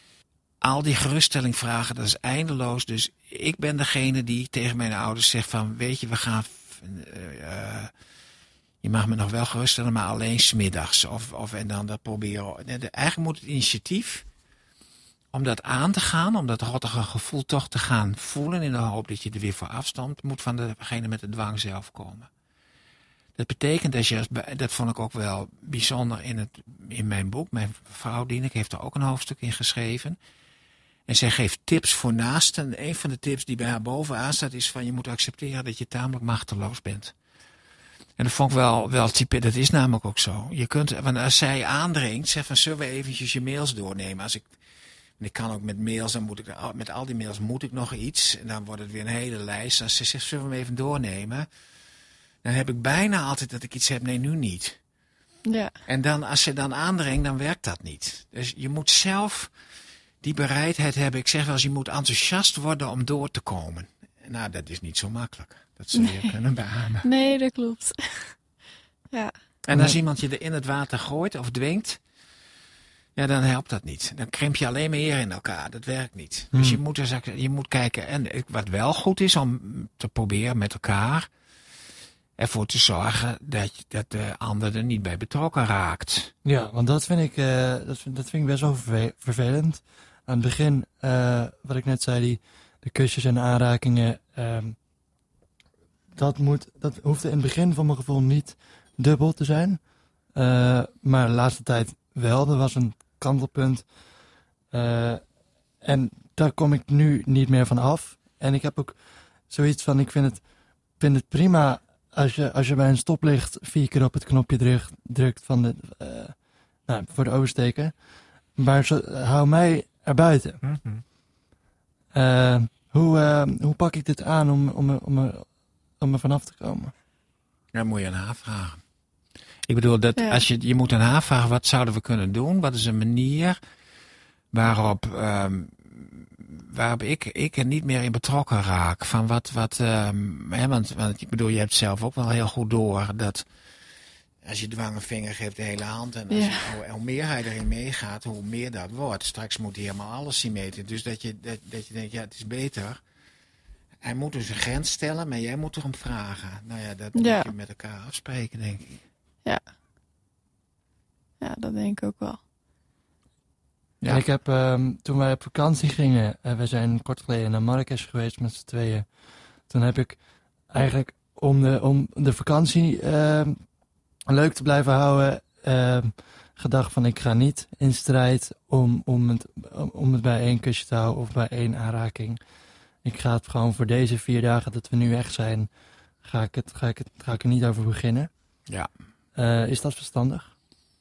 al die geruststelling vragen, dat is eindeloos. Dus ik ben degene die tegen mijn ouders zegt van, weet je, we gaan... Uh, Je mag me nog wel geruststellen, maar alleen 's middags. Of, of, en dan dat proberen. Eigenlijk moet het initiatief om dat aan te gaan, om dat rottige gevoel toch te gaan voelen in de hoop dat je er weer voor afstamt, moet van degene met de dwang zelf komen. Dat betekent dat je, dat vond ik ook wel bijzonder in, het, in mijn boek. Mijn vrouw Dieneke heeft er ook een hoofdstuk in geschreven. En zij geeft tips voor naasten. En een van de tips die bij haar bovenaan staat is van je moet accepteren dat je tamelijk machteloos bent. En dat vond ik wel, wel type, dat is namelijk ook zo. Je kunt, want als zij aandringt, zegt van zullen we eventjes je mails doornemen. Als ik, en ik kan ook met mails, dan moet ik, met al die mails moet ik nog iets. En dan wordt het weer een hele lijst. Als ze zegt, zullen we hem even doornemen? Dan heb ik bijna altijd dat ik iets heb, nee nu niet. Ja. En dan, als ze dan aandringt, dan werkt dat niet. Dus je moet zelf die bereidheid hebben. Ik zeg wel eens, je moet enthousiast worden om door te komen. Nou, dat is niet zo makkelijk. Dat zul je Nee. kunnen beamen. Nee, dat klopt. Ja. En als iemand je er in het water gooit of dwingt, ja, dan helpt dat niet. Dan krimp je alleen meer in elkaar. Dat werkt niet. Hmm. Dus je moet, dus, je moet kijken. En wat wel goed is om te proberen met elkaar ervoor te zorgen dat, je, dat de ander er niet bij betrokken raakt. Ja, want dat vind ik, uh, dat vind, dat vind ik best wel verve- vervelend. Aan het begin, uh, wat ik net zei, die, de kusjes en aanrakingen, um, dat, moet, dat hoeft in het begin van mijn gevoel niet dubbel te zijn. Uh, maar de laatste tijd wel. Er was een kantelpunt. Uh, en daar kom ik nu niet meer van af. En ik heb ook zoiets van, ik vind het, vind het prima als je, als je bij een stoplicht vier keer op het knopje drukt, drukt van de, uh, nou, voor de oversteken. Maar zo, hou mij erbuiten. Mm-hmm. Uh, hoe, uh, hoe pak ik dit aan om, om, om, om, om er vanaf te komen? Dan moet je aan haar vragen. Ik bedoel, dat Ja. als je, je moet aan haar vragen, wat zouden we kunnen doen? Wat is een manier waarop, um, waarop ik, ik er niet meer in betrokken raak? Van wat, wat, um, hè, want, want ik bedoel, je hebt zelf ook wel heel goed door dat als je dwang een vinger geeft de hele hand. En als Ja. je, hoe, hoe meer hij erin meegaat, hoe meer dat wordt. Straks moet hij helemaal alles zien meten. Dus dat je, dat, dat je denkt, ja, het is beter. Hij moet dus een grens stellen, maar jij moet erom vragen. Nou ja, dat moet Ja. je met elkaar afspreken, denk ik. Ja. Ja, dat denk ik ook wel. Ja. En ik heb, um, toen wij op vakantie gingen, uh, we zijn kort geleden naar Marrakesh geweest met z'n tweeën. Toen heb ik eigenlijk om de, om de vakantie uh, leuk te blijven houden, uh, gedacht van ik ga niet in strijd om, om, het, om het bij één kusje te houden of bij één aanraking. Ik ga het gewoon voor deze vier dagen dat we nu weg zijn, ga ik, het, ga ik, het, ga ik er niet over beginnen. Ja. Uh, is dat verstandig?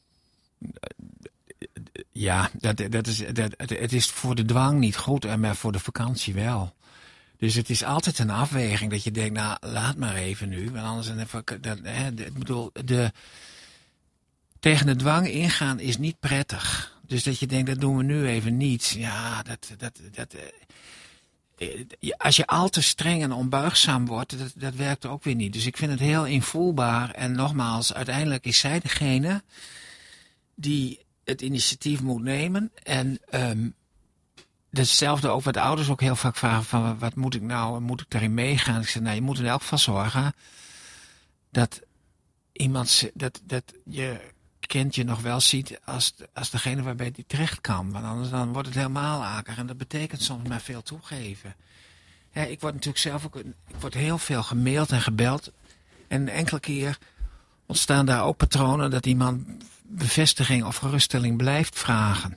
Ja, dat, dat is, dat, het is voor de dwang niet goed, maar voor de vakantie wel. Dus het is altijd een afweging dat je denkt, nou, laat maar even nu. Want anders, even, dat, hè, ik bedoel, de, tegen de dwang ingaan is niet prettig. Dus dat je denkt, dat doen we nu even niet. Ja, dat, dat, dat, als je al te streng en onbuigzaam wordt, dat, dat werkt ook weer niet. Dus ik vind het heel invoelbaar. En nogmaals, uiteindelijk is zij degene die het initiatief moet nemen. En um, hetzelfde ook wat ouders ook heel vaak vragen van wat moet ik nou, moet ik daarin meegaan? Ik zeg, nou, je moet in elk geval zorgen dat iemand, dat, dat je kind je nog wel ziet als, als degene waarbij die terecht kan. Want anders dan wordt het helemaal akelig. En dat betekent soms maar veel toegeven. Ja, ik word natuurlijk zelf ook, ik word heel veel gemaild en gebeld. En enkele keer ontstaan daar ook patronen dat iemand bevestiging of geruststelling blijft vragen.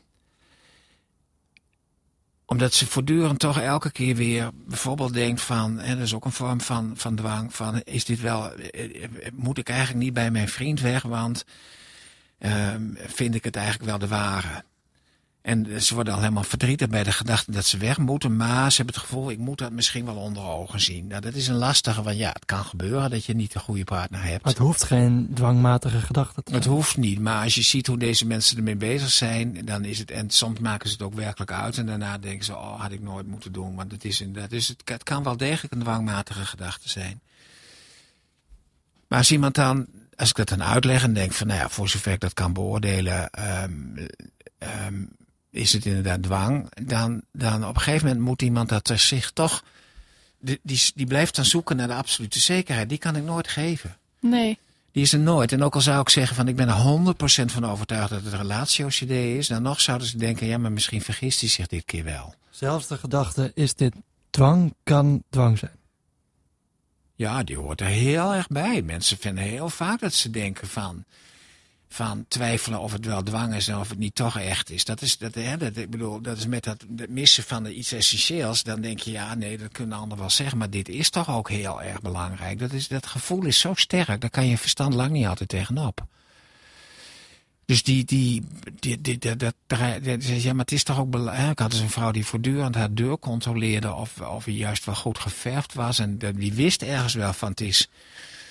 Omdat ze voortdurend toch elke keer weer bijvoorbeeld denkt van, en dat is ook een vorm van, van dwang, van is dit wel, moet ik eigenlijk niet bij mijn vriend weg, want uh, vind ik het eigenlijk wel de ware. En ze worden al helemaal verdrietig bij de gedachte dat ze weg moeten, maar ze hebben het gevoel, ik moet dat misschien wel onder ogen zien. Nou, dat is een lastige, want ja, het kan gebeuren dat je niet de goede partner hebt. Maar het hoeft geen dwangmatige gedachte te zijn. Het hoeft niet, maar als je ziet hoe deze mensen ermee bezig zijn, dan is het, en soms maken ze het ook werkelijk uit en daarna denken ze, oh, had ik nooit moeten doen, want het is inderdaad, dus het, het kan wel degelijk een dwangmatige gedachte zijn. Maar als iemand dan, als ik dat dan uitleg en denk van, nou ja, voor zover ik dat kan beoordelen, um, um, is het inderdaad dwang, dan, dan op een gegeven moment moet iemand dat er zich toch, die, die, die blijft dan zoeken naar de absolute zekerheid. Die kan ik nooit geven. Nee. Die is er nooit. En ook al zou ik zeggen van ik ben er honderd procent van overtuigd dat het een relatie-O C D is, dan nog zouden ze denken, ja, maar misschien vergist hij zich dit keer wel. Zelfs de gedachte, is dit dwang, kan dwang zijn. Ja, die hoort er heel erg bij. Mensen vinden heel vaak dat ze denken van, van twijfelen of het wel dwang is en of het niet toch echt is. Dat is, dat, hè, dat, ik bedoel, dat is met dat, dat missen van de iets essentieels. Dan denk je, ja, nee, dat kunnen anderen wel zeggen, maar dit is toch ook heel erg belangrijk. Dat, is, dat gevoel is zo sterk, daar kan je verstand lang niet altijd tegenop. Dus die, die, die, die, die dat, dat, ja, maar het is toch ook belangrijk. Ik had dus een vrouw die voortdurend haar deur controleerde of, of hij juist wel goed geverfd was. En die wist ergens wel van het is,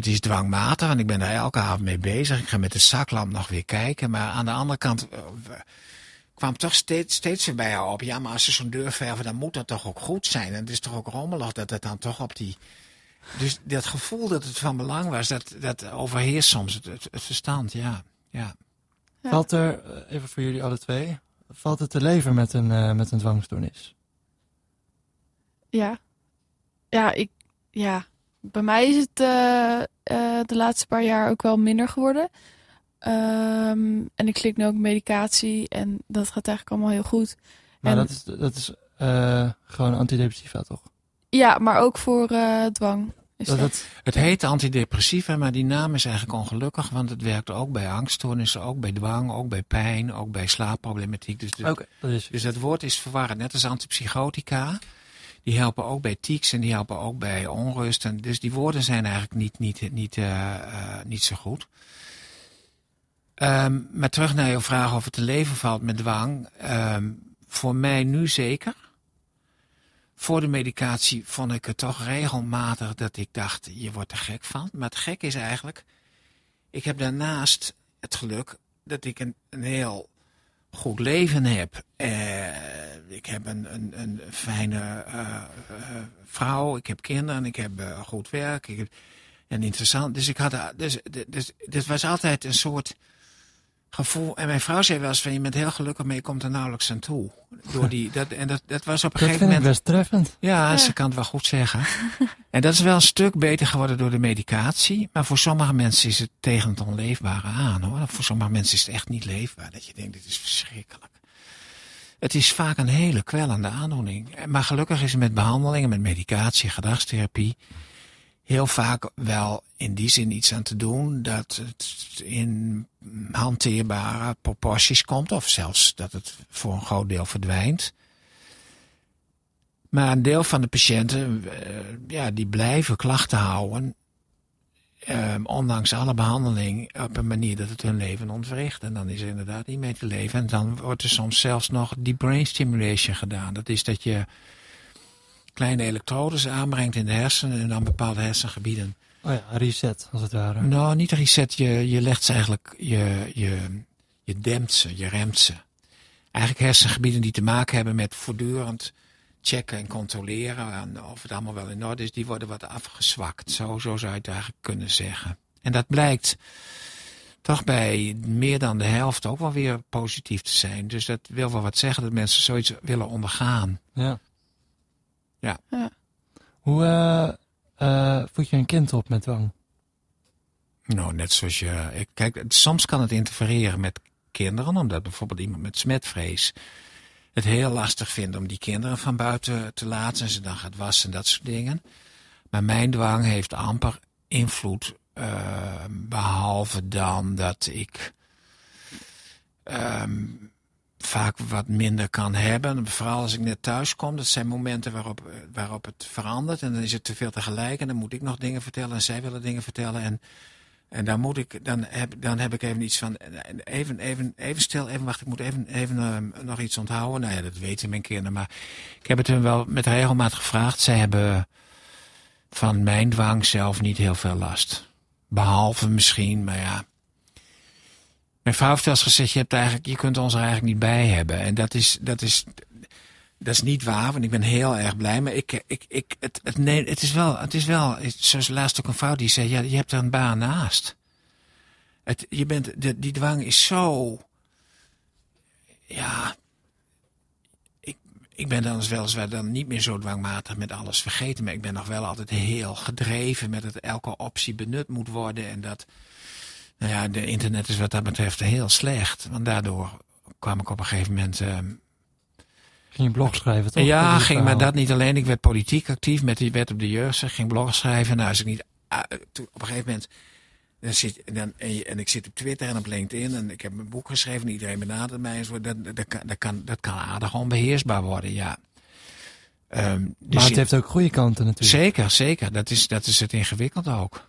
het is dwangmatig en ik ben daar elke avond mee bezig. Ik ga met de zaklamp nog weer kijken. Maar aan de andere kant uh, kwam toch steeds, steeds weer bij jou op. Ja, maar als ze zo'n deur verven, dan moet dat toch ook goed zijn. En het is toch ook rommelig dat het dan toch op die... Dus dat gevoel dat het van belang was, dat, dat overheerst soms het, het, het verstand, ja. ja. Ja. Valt er, even voor jullie alle twee, valt het te leven met een, uh, met een dwangstoornis? Ja. Ja, ik, ja. Bij mij is het uh, uh, de laatste paar jaar ook wel minder geworden. Um, en ik slik nu ook medicatie en dat gaat eigenlijk allemaal heel goed. Maar en, dat is, dat is uh, gewoon antidepressiva, toch? Ja, maar ook voor uh, dwang. Is dat dat. Het... het heet antidepressiva, maar die naam is eigenlijk ongelukkig. Want het werkt ook bij angststoornissen, ook bij dwang, ook bij pijn, ook bij slaapproblematiek. Dus, de, okay, dat is... dus dat woord is verwarrend. Net als antipsychotica. Die helpen ook bij tics en die helpen ook bij onrust. En dus die woorden zijn eigenlijk niet, niet, niet, uh, uh, niet zo goed. Um, maar terug naar jouw vraag of het te leven valt met dwang. Um, voor mij nu zeker. Voor de medicatie vond ik het toch regelmatig dat ik dacht, je wordt er gek van. Maar het gek is eigenlijk, ik heb daarnaast het geluk dat ik een, een heel goed leven heb. Uh, ik heb een, een, een fijne uh, uh, vrouw, ik heb kinderen, ik heb uh, goed werk. Ik heb, en interessant, dus ik had, dus, dus, dus was altijd een soort gevoel. En mijn vrouw zei wel eens van, je bent heel gelukkig, maar je komt er nauwelijks aan toe. Door die, dat, en dat, dat was op een dat gegeven moment... best treffend. Ja, ja, ze kan het wel goed zeggen. En dat is wel een stuk beter geworden door de medicatie. Maar voor sommige mensen is het tegen het onleefbare aan, hoor. Voor sommige mensen is het echt niet leefbaar. Dat je denkt, dit is verschrikkelijk. Het is vaak een hele kwellende aandoening. Maar gelukkig is er met behandelingen, met medicatie, gedragstherapie, heel vaak wel in die zin iets aan te doen dat het in hanteerbare proporties komt. Of zelfs dat het voor een groot deel verdwijnt. Maar een deel van de patiënten, uh, ja, die blijven klachten houden. Uh, ondanks alle behandeling op een manier dat het hun leven ontwricht. En dan is er inderdaad niet mee te leven. En dan wordt er soms zelfs nog die brain stimulation gedaan. Dat is dat je kleine elektrodes aanbrengt in de hersenen en dan bepaalde hersengebieden. Oh ja, reset als het ware. Nou, niet reset. Je, je legt ze eigenlijk, je, je, je dempt ze, je remt ze. Eigenlijk hersengebieden die te maken hebben met voortdurend checken en controleren. En of het allemaal wel in orde is, die worden wat afgezwakt. Zo, zo zou je het eigenlijk kunnen zeggen. En dat blijkt toch bij meer dan de helft ook wel weer positief te zijn. Dus dat wil wel wat zeggen dat mensen zoiets willen ondergaan. Ja. Ja. ja. Hoe uh, uh, voed je een kind op met dwang? Nou, net zoals je... Ik, kijk, soms kan het interfereren met kinderen, omdat bijvoorbeeld iemand met smetvrees het heel lastig vindt om die kinderen van buiten te laten en ze dan gaat wassen en dat soort dingen. Maar mijn dwang heeft amper invloed, uh, behalve dan dat ik um, vaak wat minder kan hebben. Vooral als ik net thuis kom, dat zijn momenten waarop, waarop het verandert en dan is het te veel tegelijk en dan moet ik nog dingen vertellen en zij willen dingen vertellen en En dan moet ik, dan heb, dan heb ik even iets van, even, even, even stil, even wacht, ik moet even, even uh, nog iets onthouden. Nou ja, dat weten mijn kinderen, maar ik heb het hun wel met regelmaat gevraagd. Zij hebben van mijn dwang zelf niet heel veel last. Behalve misschien, maar ja. Mijn vrouw heeft wel eens gezegd, je hebt eigenlijk, je kunt ons er eigenlijk niet bij hebben. En dat is, dat is, dat is niet waar, want ik ben heel erg blij. Maar ik, ik, ik, het, het, nee, het is wel, het is wel, zoals laatst ook een vrouw die zei, ja, je hebt er een baan naast. Het, je bent, de, die dwang is zo, ja, ik, ik ben dan weliswaar dan niet meer zo dwangmatig met alles vergeten, maar ik ben nog wel altijd heel gedreven met dat elke optie benut moet worden en dat, nou ja, de internet is wat dat betreft heel slecht, want daardoor kwam ik op een gegeven moment Uh, Ging je blog schrijven, toch? Ja, ging, maar dat niet alleen. Ik werd politiek actief met die wet op de jeugd. Ik ging bloggen schrijven. Nou, als ik niet, uh, toen, op een gegeven moment, dan zit, dan, en, je, en ik zit op Twitter en op LinkedIn en ik heb een boek geschreven en iedereen benadert mij en zo. Dat, dat, dat, kan, dat, kan, dat kan aardig onbeheersbaar worden, ja. Um, dus maar het heeft ook goede kanten natuurlijk. Zeker, zeker. Dat is, dat is het ingewikkeld ook.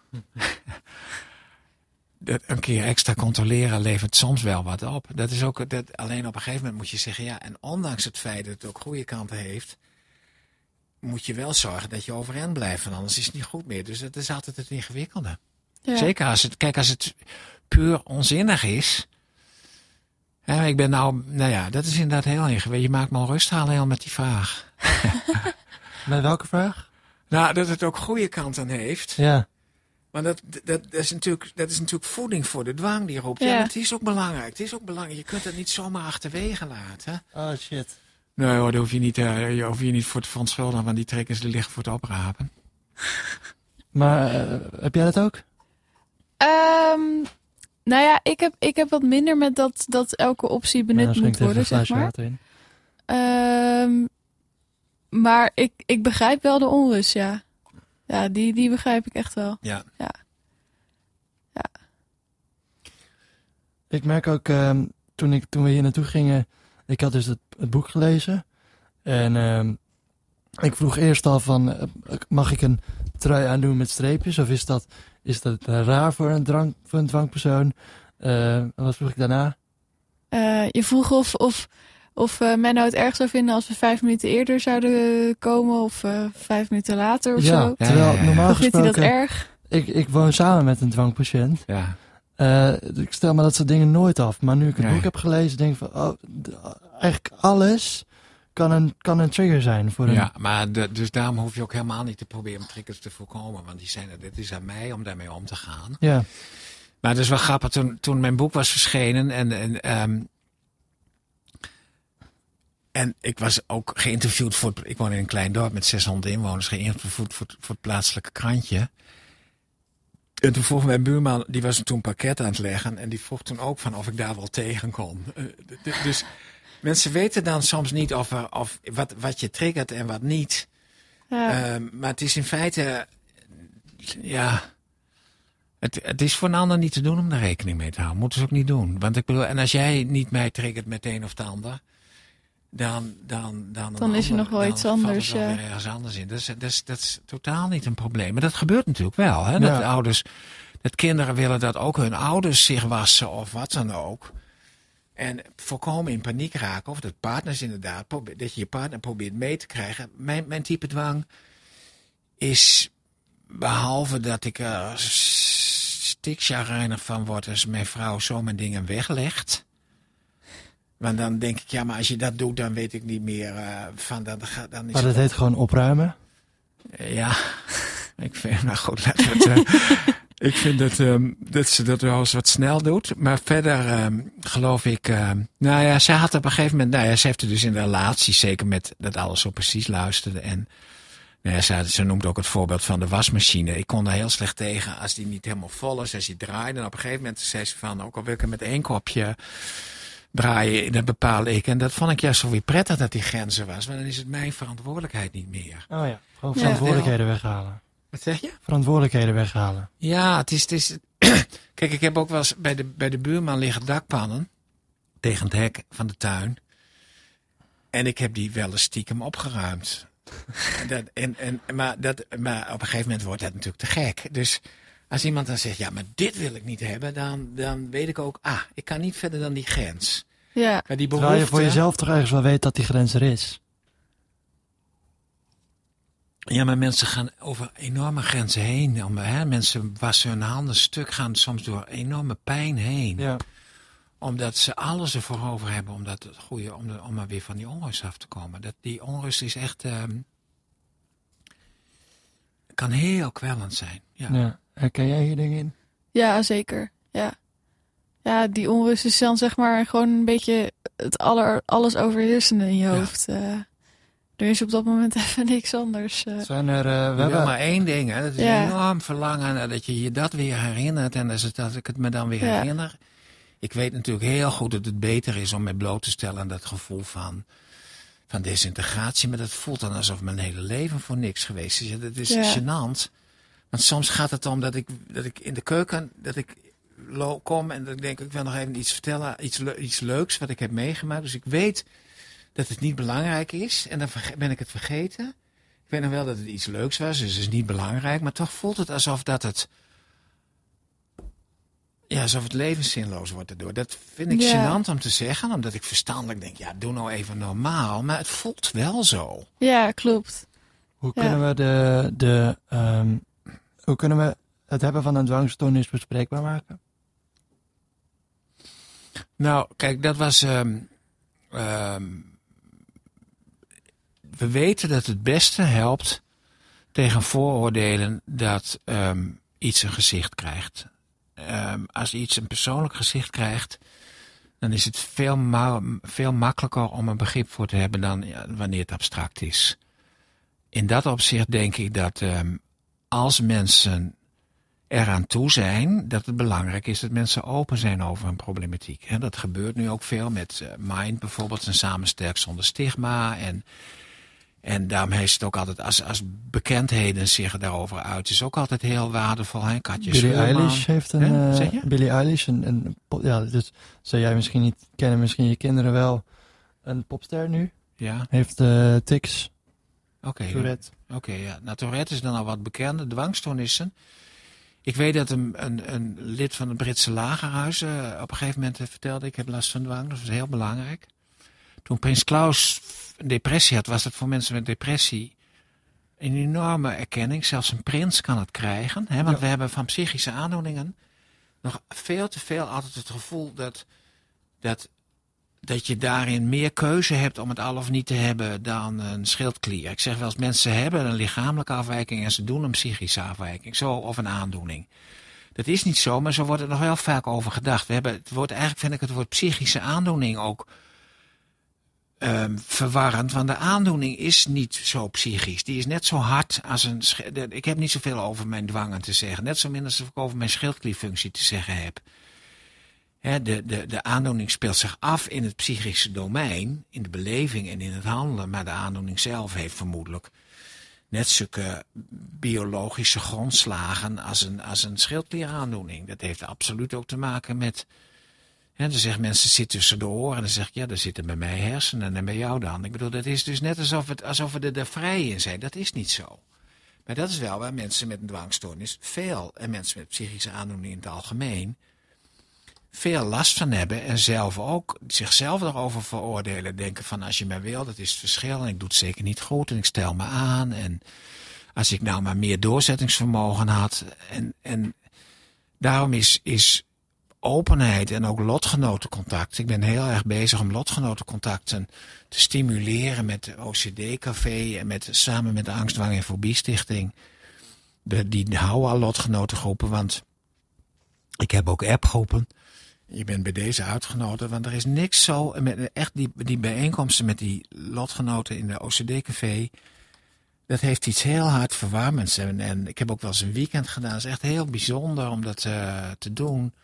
Dat een keer extra controleren levert soms wel wat op. Dat is ook, dat, alleen op een gegeven moment moet je zeggen, ja, en ondanks het feit dat het ook goede kanten heeft, moet je wel zorgen dat je overeind blijft, want anders is het niet goed meer. Dus dat is altijd het ingewikkelde. Ja. Zeker als het, kijk, als het puur onzinnig is. Hè, ik ben nou, nou ja, dat is inderdaad heel ingewikkeld. Je maakt me al rust halen heel met die vraag. Met welke vraag? Nou, dat het ook goede kanten heeft. Ja. Maar dat, dat, dat, is natuurlijk, dat is natuurlijk voeding voor de dwang die roept. Ja, Ja. maar het is ook belangrijk. Het is ook belangrijk. Je kunt het niet zomaar achterwege laten. Oh shit. Nee hoor, daar hoef je niet, uh, je hoef je niet voor te verontschuldigen, want die trekkers die liggen voor het oprapen. Maar uh, heb jij dat ook? Um, nou ja, ik heb, ik heb wat minder met dat, dat elke optie benut Nou, moet worden, zeg maar. Um, maar ik, ik begrijp wel de onrust, ja. Ja, die, die begrijp ik echt wel. Ja. Ja. Ja. Ik merk ook, um, toen, ik, toen we hier naartoe gingen, ik had dus het, het boek gelezen. En um, ik vroeg eerst al van, uh, mag ik een trui aandoen met streepjes? Of is dat, is dat uh, raar voor een, drank, voor een dwangpersoon? Uh, wat vroeg ik daarna? Uh, je vroeg of, of, of uh, Menno het erg zou vinden als we vijf minuten eerder zouden komen. Of uh, vijf minuten later of ja, zo. Terwijl Ja, ja, ja. normaal Of vindt hij gesproken, dat erg? ik, ik woon samen met een dwangpatiënt. Ja. Uh, ik stel me dat soort dingen nooit af. Maar nu ik het Nee. boek heb gelezen, denk ik van, oh, d- eigenlijk alles kan een, kan een trigger zijn voor een... Ja, maar de, dus daarom hoef je ook helemaal niet te proberen om triggers te voorkomen. Want die zijn er, dit is aan mij om daarmee om te gaan. Ja. Maar het is wel grappig, toen, toen mijn boek was verschenen en, en, um, en ik was ook geïnterviewd voor, ik woon in een klein dorp met zeshonderd inwoners, geïnterviewd voor, voor het plaatselijke krantje. En toen vroeg mijn buurman, die was toen pakket aan het leggen en die vroeg toen ook van of ik daar wel tegen kon. Uh, d- d- dus mensen weten dan soms niet of, er, of wat, wat je triggert en wat niet. Ja. Um, maar het is in feite, ja, het, het is voor een ander niet te doen om daar rekening mee te houden. Moeten ze ook niet doen. Want ik bedoel, en als jij niet mij triggert met een of het ander, dan, dan, dan, Dan is er nog wel iets anders, valt er wel ja. weer ergens anders in. Dat is, dat, is, dat is totaal niet een probleem. Maar dat gebeurt natuurlijk wel. Hè? Dat Ja. ouders, dat kinderen willen dat ook hun ouders zich wassen of wat dan ook. En voorkomen in paniek raken. Of dat partners inderdaad, probeer, dat je je partner probeert mee te krijgen. Mijn, mijn type dwang is, behalve dat ik er stikchagrijnig van word als mijn vrouw zo mijn dingen weglegt. Want dan denk ik, ja, maar als je dat doet, dan weet ik niet meer uh, van, dan, dan is Maar dat het... heet gewoon opruimen. Uh, ja, ik vind, nou goed, laten we het... Uh, ik vind dat, um, dat ze dat wel eens wat snel doet. Maar verder um, geloof ik... Uh, nou ja, zij had op een gegeven moment... Nou ja, ze heeft er dus in de relatie zeker met dat alles zo precies luisterde. En nou ja, ze, ze noemt ook het voorbeeld van de wasmachine. Ik kon daar heel slecht tegen als die niet helemaal vol is. Als je draait. En op een gegeven moment zei ze van... Ook al wil ik er met één kopje draaien, dat bepaal ik. En dat vond ik juist zo weer prettig dat die grenzen was. Want dan is het mijn verantwoordelijkheid niet meer. Oh ja, gewoon Ja. verantwoordelijkheden weghalen. Wat zeg je? Verantwoordelijkheden weghalen. Ja, het is... Het is kijk, ik heb ook wel eens bij de, bij de buurman liggen dakpannen. Tegen het hek van de tuin. En ik heb die wel eens stiekem opgeruimd. en dat, en, en, maar, dat, maar op een gegeven moment wordt dat natuurlijk te gek. Dus als iemand dan zegt, ja, maar dit wil ik niet hebben. Dan, dan weet ik ook, ah, ik kan niet verder dan die grens. Ja. Maar die Terwijl je behoefte... voor jezelf toch ergens wel weet dat die grens er is. Ja, maar mensen gaan over enorme grenzen heen. Om, hè, mensen wassen hun handen stuk, gaan soms door enorme pijn heen. Ja. Omdat ze alles ervoor over hebben om, dat het goede, om, de, om maar weer van die onrust af te komen. Dat, die onrust is echt... Um, kan heel kwellend zijn. Ja. Ja. Herken jij hier dingen in? Ja, zeker. Ja. Ja, die onrust is dan zeg maar gewoon een beetje het aller, alles overheersende in je Ja. hoofd. Uh, er is op dat moment even niks anders. Uh. Zijn er... Uh, we Je wil hebben... maar één ding, hè? Dat is Ja. een enorm verlangen dat je je dat weer herinnert. En als, het, als ik het me dan weer Ja. herinner... Ik weet natuurlijk heel goed dat het beter is om mij bloot te stellen aan dat gevoel van, van desintegratie. Maar dat voelt dan alsof mijn hele leven voor niks geweest is. Ja, dat is Ja. gênant. Want soms gaat het om dat ik, dat ik in de keuken dat ik lo- kom en dat ik denk, ik wil nog even iets vertellen. Iets, le- iets leuks wat ik heb meegemaakt. Dus ik weet dat het niet belangrijk is. En dan verge- ben ik het vergeten. Ik weet nog wel dat het iets leuks was. Dus het is niet belangrijk. Maar toch voelt het alsof dat het... Ja, alsof het leven zinloos wordt erdoor. Dat vind ik Ja. gênant om te zeggen. Omdat ik verstandelijk denk, ja, doe nou even normaal. Maar het voelt wel zo. Ja, klopt. Hoe Ja. kunnen we de... de um, hoe kunnen we het hebben van een dwangstoornis bespreekbaar maken? Nou, kijk, dat was... Um, um, we weten dat het beste helpt tegen vooroordelen dat um, iets een gezicht krijgt. Um, als iets een persoonlijk gezicht krijgt, dan is het veel, ma- veel makkelijker om een begrip voor te hebben dan ja, wanneer het abstract is. In dat opzicht denk ik dat um, als mensen eraan toe zijn, dat het belangrijk is dat mensen open zijn over een problematiek. He, dat gebeurt nu ook veel met uh, Mind bijvoorbeeld, en Samen Sterk Zonder Stigma. En, en daarom is het ook altijd, als, als bekendheden zich daarover uit, is ook altijd heel waardevol. He? Katje Billie Schuurman. Eilish heeft een... He, Uh, zeg je? Billie Eilish, een, een, ja, dus zou jij misschien niet kennen, misschien je kinderen wel. Een popster nu. Ja, Heeft uh, tics, oké. Okay, Tourette. Oké, okay, ja. Nou, Tourette is dan al wat bekende. Dwangstoornissen. Ik weet dat een, een, een lid van het Britse lagerhuis uh, op een gegeven moment uh, vertelde, ik heb last van dwang. Dat was heel belangrijk. Toen Prins Klaus een depressie had, was het voor mensen met depressie een enorme erkenning. Zelfs een prins kan het krijgen. Hè? Want ja. we hebben van psychische aandoeningen nog veel te veel altijd het gevoel dat, dat, dat je daarin meer keuze hebt om het al of niet te hebben dan een schildklier. Ik zeg wel eens, mensen hebben een lichamelijke afwijking en ze doen een psychische afwijking. Zo, of een aandoening. Dat is niet zo, maar zo wordt er nog wel vaak over gedacht. We hebben het woord, eigenlijk vind ik het woord psychische aandoening ook um, verwarrend. Want de aandoening is niet zo psychisch. Die is net zo hard als een... Ik heb niet zoveel over mijn dwangen te zeggen. Net zo min als ik over mijn schildklierfunctie te zeggen heb. He, de, de, de aandoening speelt zich af in het psychische domein, in de beleving en in het handelen. Maar de aandoening zelf heeft vermoedelijk net zulke biologische grondslagen als een, als een schildklieraandoening. Dat heeft absoluut ook te maken met... He, dan zeggen mensen, zit tussen de oren. En dan zeg ik, ja, daar zitten bij mij hersenen en bij jou dan. Ik bedoel, dat is dus net alsof, het, alsof we er, er vrij in zijn. Dat is niet zo. Maar dat is wel waar mensen met een dwangstoornis veel, en mensen met psychische aandoening in het algemeen, veel last van hebben en zelf ook zichzelf erover veroordelen. Denken van, als je mij wil, dat is het verschil en ik doe het zeker niet goed en ik stel me aan. En als ik nou maar meer doorzettingsvermogen had. En, en daarom is, is openheid en ook lotgenotencontact. Ik ben heel erg bezig om lotgenotencontacten te stimuleren met de O C D-café en met, samen met de Angst, Dwang en Fobie Stichting. De, die houden al lotgenotengroepen, want ik heb ook appgroepen. Je bent bij deze uitgenodigd, want er is niks zo... Met, echt die, die bijeenkomsten met die lotgenoten in de O C D-café, dat heeft iets heel hard verwarmends. En, en ik heb ook wel eens een weekend gedaan. Het is echt heel bijzonder om dat uh, te doen.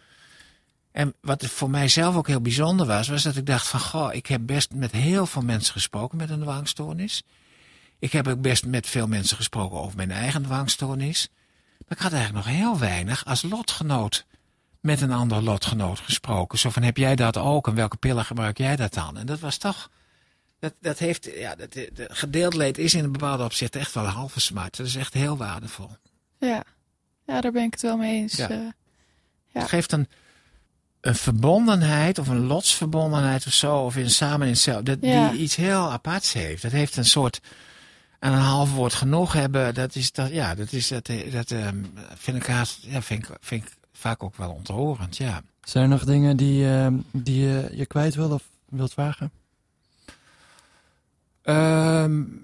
En wat voor mij zelf ook heel bijzonder was, was dat ik dacht van, goh, ik heb best met heel veel mensen gesproken met een dwangstoornis. Ik heb ook best met veel mensen gesproken over mijn eigen dwangstoornis. Maar ik had eigenlijk nog heel weinig als lotgenoot met een ander lotgenoot gesproken. Zo van, heb jij dat ook en welke pillen gebruik jij dat dan? En dat was toch, dat, dat heeft, ja, dat, de gedeeld leed is in een bepaalde opzicht echt wel een halve smart. Dat is echt heel waardevol. Ja, ja, daar ben ik het wel mee eens. Ja. Uh, ja. Het geeft een, een verbondenheid of een lotsverbondenheid of zo, of in samen in zelf, dat Ja. die iets heel aparts heeft. Dat heeft een soort, aan een half woord genoeg hebben, dat is dat, ja, dat is dat, dat um, vind ik haast, ja, vind ik, vind ik vaak ook wel ontroerend, ja. Zijn er nog dingen die, uh, die uh, je kwijt wil of wilt vragen? Um,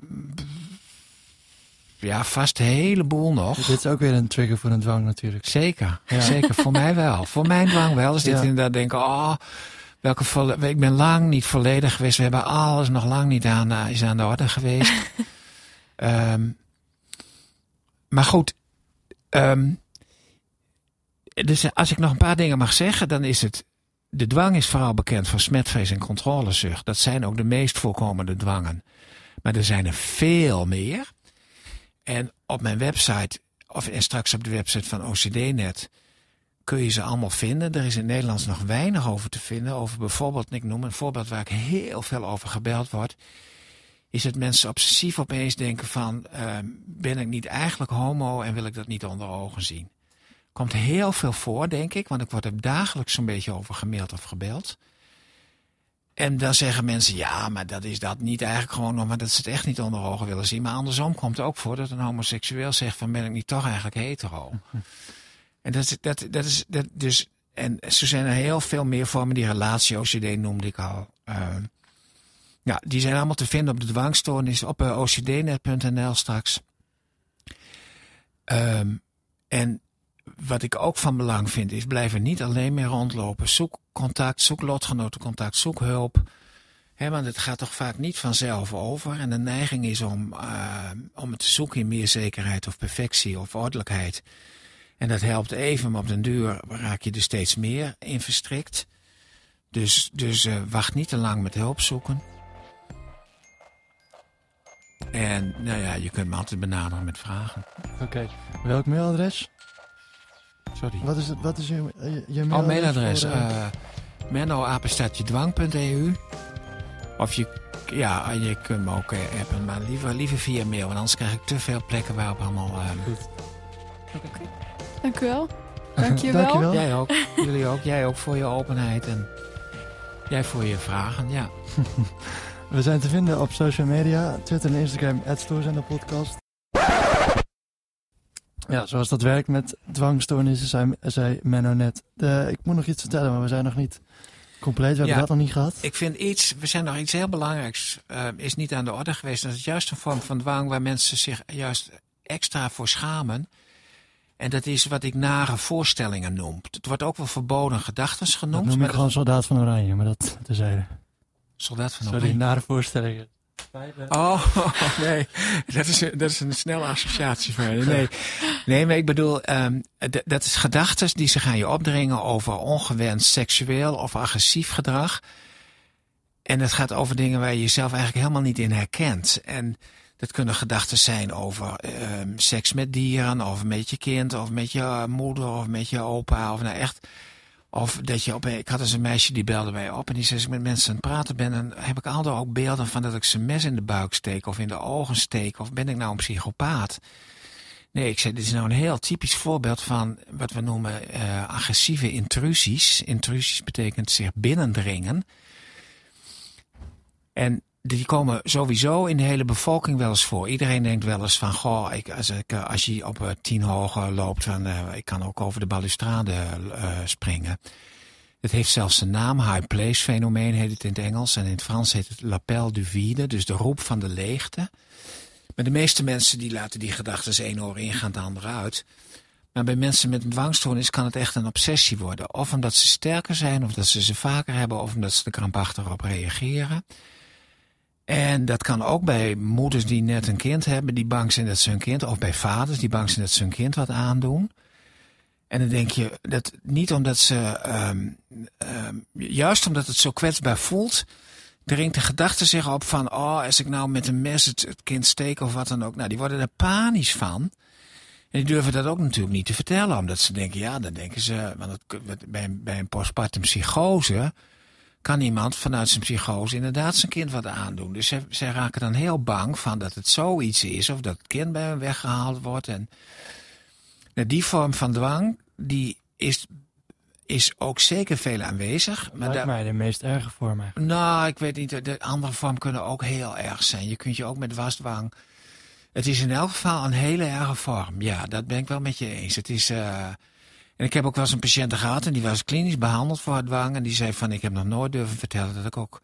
ja, vast een heleboel nog. Dit is ook weer een trigger voor een dwang natuurlijk. Zeker, Ja. zeker. Voor mij wel. Voor mijn dwang wel. Dus dit Ja. inderdaad denken, oh, welke volle, ik ben lang niet volledig geweest. We hebben alles nog lang niet aan, uh, is aan de orde geweest. um, maar goed, um, dus als ik nog een paar dingen mag zeggen, dan is het, de dwang is vooral bekend voor smetvrees en controlezucht. Dat zijn ook de meest voorkomende dwangen. Maar er zijn er veel meer. En op mijn website, of en straks op de website van O C D net, kun je ze allemaal vinden. Er is in het Nederlands nog weinig over te vinden. Over bijvoorbeeld, ik noem een voorbeeld waar ik heel veel over gebeld word, is dat mensen obsessief opeens denken van, uh, ben ik niet eigenlijk homo en wil ik dat niet onder ogen zien. Komt heel veel voor, denk ik, want ik word er dagelijks zo'n beetje over gemaild of gebeld. En dan zeggen mensen, ja, maar dat is dat niet eigenlijk gewoon nog, maar dat ze het echt niet onder ogen willen zien. Maar andersom komt het ook voor dat een homoseksueel zegt van, ben ik niet toch eigenlijk hetero? En dat is, dat, dat is dat dus. En zo zijn er heel veel meer vormen. Die relatie-O C D noemde ik al. Uh, ja, die zijn allemaal te vinden op de dwangstoornis op uh, o c d net punt n l straks. Um, en wat ik ook van belang vind is, blijf er niet alleen meer rondlopen. Zoek contact, zoek lotgenotencontact, zoek hulp. He, want het gaat toch vaak niet vanzelf over. En de neiging is om, uh, om het te zoeken in meer zekerheid of perfectie of ordelijkheid. En dat helpt even, maar op den duur raak je er steeds meer in verstrikt. Dus, dus uh, wacht niet te lang met hulp zoeken. En nou ja, je kunt me altijd benaderen met vragen. Oké, okay. Welk mailadres? Sorry. Wat is, het, wat is je, je, je mailadres? Oh, mailadres. Voor, uh... uh, menno apenstaartje dwang punt e u. Of je, ja, je kunt me ook uh, appen, maar liever, liever via mail. Want anders krijg ik te veel plekken waarop allemaal... Uh, Goed. Oké. Okay. Dank u wel. Dank je wel. Dank je wel. Jij ook. Jullie ook. Jij ook voor je openheid. En jij voor je vragen, ja. We zijn te vinden op social media. Twitter en Instagram, at Stoorzenderpodcast. Ja, zoals dat werkt met dwangstoornissen, zei, zei Menno net. De, ik moet nog iets vertellen, maar we zijn nog niet compleet. We hebben ja, dat nog niet gehad. Ik vind iets, we zijn nog iets heel belangrijks, uh, is niet aan de orde geweest. Dat is juist een vorm van dwang waar mensen zich juist extra voor schamen. En dat is wat ik nare voorstellingen noem. Het wordt ook wel verboden gedachten genoemd. Dat noem ik maar gewoon dat... Soldaat van Oranje, maar dat terzijde. Soldaat van Sorry, Oranje? nare voorstellingen. Oh, nee. Dat is, een, dat is een snelle associatie voor je. Nee, nee, maar ik bedoel, um, d- dat is gedachten die zich aan je opdringen over ongewenst seksueel of agressief gedrag. En het gaat over dingen waar je jezelf eigenlijk helemaal niet in herkent. En dat kunnen gedachten zijn over um, seks met dieren, of met je kind, of met je uh, moeder, of met je opa, of nou echt... Of dat je op, ik had eens een meisje die belde mij op en die zei, als ik met mensen aan het praten ben, dan heb ik altijd ook beelden van dat ik ze mes in de buik steek of in de ogen steek. Of ben ik nou een psychopaat? Nee, ik zei, dit is nou een heel typisch voorbeeld van wat we noemen uh, agressieve intrusies. Intrusies betekent zich binnendringen. En die komen sowieso in de hele bevolking wel eens voor. Iedereen denkt wel eens van, goh, ik, als, ik, als je op uh, tien hoog loopt, dan, uh, ik kan ook over de balustrade uh, springen. Het heeft zelfs een naam, high place fenomeen heet het in het Engels. En in het Frans heet het l'appel du vide, dus de roep van de leegte. Maar de meeste mensen die laten die gedachten één oor ingaan, de andere uit. Maar bij mensen met een dwangstoornis kan het echt een obsessie worden. Of omdat ze sterker zijn, of dat ze ze vaker hebben, of omdat ze er krampachtig op reageren. En dat kan ook bij moeders die net een kind hebben, die bang zijn dat ze hun kind, of bij vaders die bang zijn dat ze hun kind wat aandoen. En dan denk je, dat niet omdat ze, um, um, juist omdat het zo kwetsbaar voelt, dringt de gedachte zich op van, oh, als ik nou met een mes het, het kind steek of wat dan ook. Nou, die worden er panisch van. En die durven dat ook natuurlijk niet te vertellen, omdat ze denken, ja, dan denken ze, want het, bij, bij een postpartum psychose kan iemand vanuit zijn psychose inderdaad zijn kind wat aandoen. Dus zij, zij raken dan heel bang van dat het zoiets is, of dat het kind bij hen weggehaald wordt. En nou, die vorm van dwang, die is, is ook zeker veel aanwezig. Maar lijkt mij de meest erge vorm eigenlijk. Nou, ik weet niet, de andere vormen kunnen ook heel erg zijn. Je kunt je ook met wasdwang. Het is in elk geval een hele erge vorm. Ja, dat ben ik wel met je eens. Het is... Uh, En ik heb ook wel eens een patiënt gehad en die was klinisch behandeld voor dwang. En die zei van, ik heb nog nooit durven vertellen dat ik ook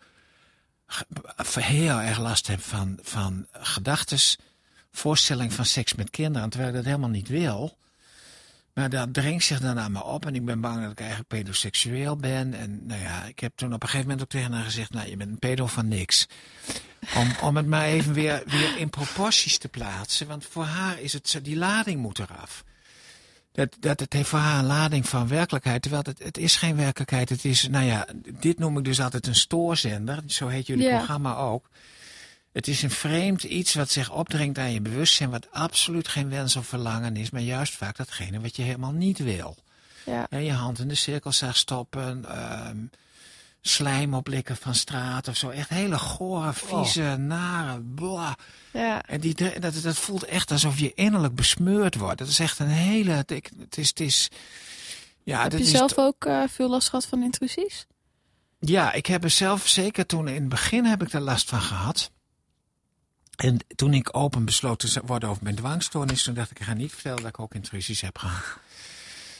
heel erg last heb van, van gedachtes, voorstelling van seks met kinderen. Terwijl ik dat helemaal niet wil. Maar dat dringt zich dan aan me op en ik ben bang dat ik eigenlijk pedoseksueel ben. En nou ja, ik heb toen op een gegeven moment ook tegen haar gezegd, nou, je bent een pedo van niks. Om, om het maar even weer, weer in proporties te plaatsen. Want voor haar is het zo, die lading moet eraf. Dat, dat het heeft voor haar een lading van werkelijkheid. Terwijl het, het is geen werkelijkheid. Het is, nou ja, dit noem ik dus altijd een stoorzender. Zo heet jullie yeah. programma ook. Het is een vreemd iets wat zich opdringt aan je bewustzijn. Wat absoluut geen wens of verlangen is. Maar juist vaak datgene wat je helemaal niet wil. Ja. Ja, je hand in de cirkelzaag stoppen. Um, slijm oplikken van straat of zo. Echt hele gore, vieze, oh. nare, blah. Ja. En die, dat, dat voelt echt alsof je innerlijk besmeurd wordt. Dat is echt een hele... Het is... Het is ja, heb dat je is zelf to- ook uh, veel last gehad van intrusies? Ja, ik heb er zelf zeker toen... In het begin heb ik er last van gehad. En toen ik open besloot te worden over mijn dwangstoornis... toen dacht ik, ik ga niet vertellen dat ik ook intrusies heb gehad.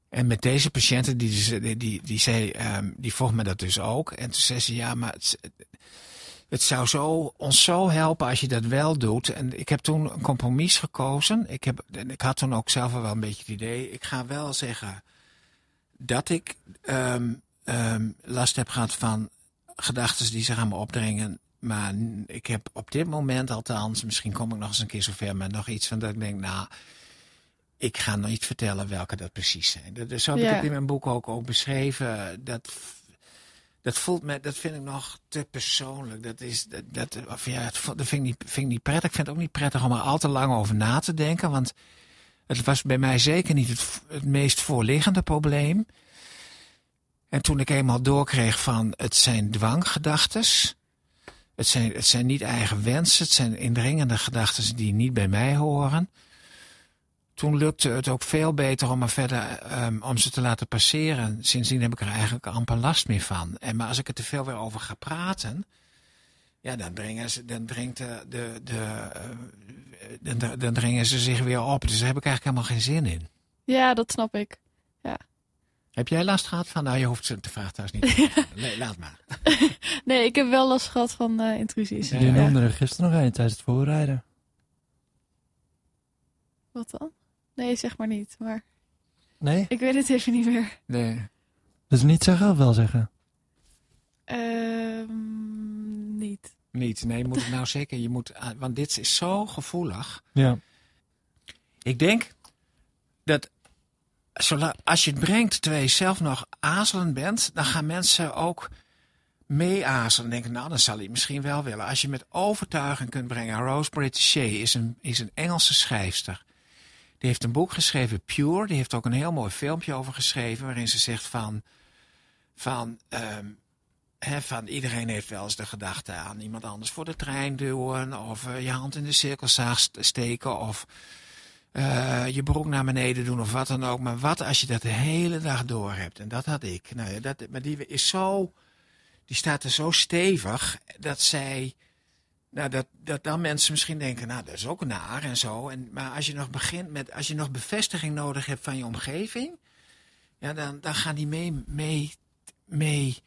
En met deze patiënten, die, dus, die, die, die, zei, um, die vroeg me dat dus ook. En toen zei ze, ja, maar het, het zou zo, ons zo helpen als je dat wel doet. En ik heb toen een compromis gekozen. Ik, heb, en ik had toen ook zelf wel een beetje het idee. Ik ga wel zeggen dat ik um, um, last heb gehad van gedachten die zich aan me opdringen. Maar ik heb op dit moment althans, misschien kom ik nog eens een keer zover, maar nog iets van dat ik denk, nou, ik ga niet vertellen welke dat precies zijn. Dat, zo heb ja. ik het in mijn boek ook, ook beschreven. Dat, dat voelt me, dat vind ik nog te persoonlijk. Dat is, dat, dat, of ja, dat vind ik, niet, vind ik niet prettig. Ik vind het ook niet prettig om er al te lang over na te denken, want het was bij mij zeker niet het, het meest voorliggende probleem. En toen ik eenmaal doorkreeg van het zijn dwanggedachtes. Het zijn, het zijn niet eigen wensen, het zijn indringende gedachten die niet bij mij horen. Toen lukte het ook veel beter om, er verder, um, om ze te laten passeren. Sindsdien heb ik er eigenlijk amper last meer van. En, maar als ik er te veel weer over ga praten, ja, dan dringen ze, dan dringt de, de, de, uh, dan, dan dringen ze zich weer op. Dus daar heb ik eigenlijk helemaal geen zin in. Ja, dat snap ik. Ja. Heb jij last gehad van, nou je hoeft ze te vragen thuis niet. Nee, laat maar. Nee, ik heb wel last gehad van uh, intrusies. Je noemde er gisteren nog een tijdens het voorrijden. Wat dan? Nee, zeg maar niet. Maar nee? Ik weet het even niet meer. Nee. Dus niet zeggen of wel zeggen? Uh, niet. Niet. Nee, je moet het nou zeker. Je moet, want dit is zo gevoelig. Ja. Ik denk dat als je het brengt terwijl je zelf nog azelend bent, dan gaan mensen ook mee aarzelen. Denken, nou, dan zal hij het misschien wel willen. Als je met overtuiging kunt brengen. Rosemary Shea is een, is een Engelse schrijfster. Die heeft een boek geschreven, Pure. Die heeft ook een heel mooi filmpje over geschreven, waarin ze zegt van, van, um, he, van iedereen heeft wel eens de gedachte aan iemand anders voor de trein duwen, of uh, je hand in de cirkelzaag steken, of uh, je broek naar beneden doen, of wat dan ook. Maar wat als je dat de hele dag door hebt? En dat had ik. Nou ja, dat, maar die is zo, die staat er zo stevig dat zij. Nou, dat, dat dan mensen misschien denken, nou, dat is ook naar en zo. En, maar als je nog begint met, als je nog bevestiging nodig hebt van je omgeving, ja, dan, dan gaan die mee, mee, mee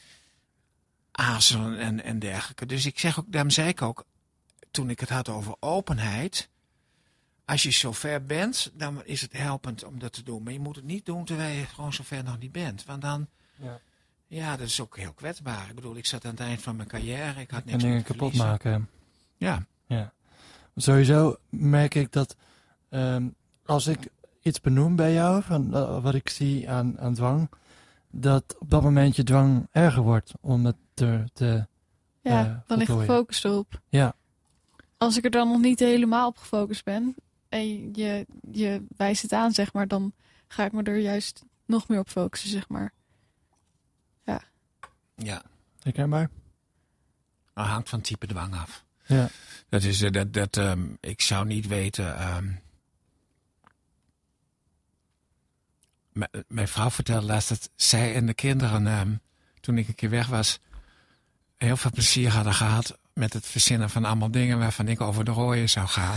aarzelen en, en dergelijke. Dus ik zeg ook, daarom zei ik ook, toen ik het had over openheid, als je zover bent, dan is het helpend om dat te doen. Maar je moet het niet doen terwijl je gewoon zover nog niet bent. Want dan, ja, ja dat is ook heel kwetsbaar. Ik bedoel, ik zat aan het eind van mijn carrière. Ik had niks en dingen kapot maken. Ja. ja. Sowieso merk ik dat um, als ik iets benoem bij jou, van uh, wat ik zie aan, aan dwang, dat op dat moment je dwang erger wordt om het te, te Ja, uh, dan ligt de focus erop. Ja. Als ik er dan nog niet helemaal op gefocust ben en je, je wijst het aan, zeg maar, dan ga ik me er juist nog meer op focussen, zeg maar. Ja. Ja. Herkenbaar? Dat hangt van type dwang af. Ja. Dat is, dat, dat, um, ik zou niet weten. Um, m- mijn vrouw vertelde laatst dat zij en de kinderen, um, toen ik een keer weg was, heel veel plezier hadden gehad met het verzinnen van allemaal dingen waarvan ik over de rooien zou gaan.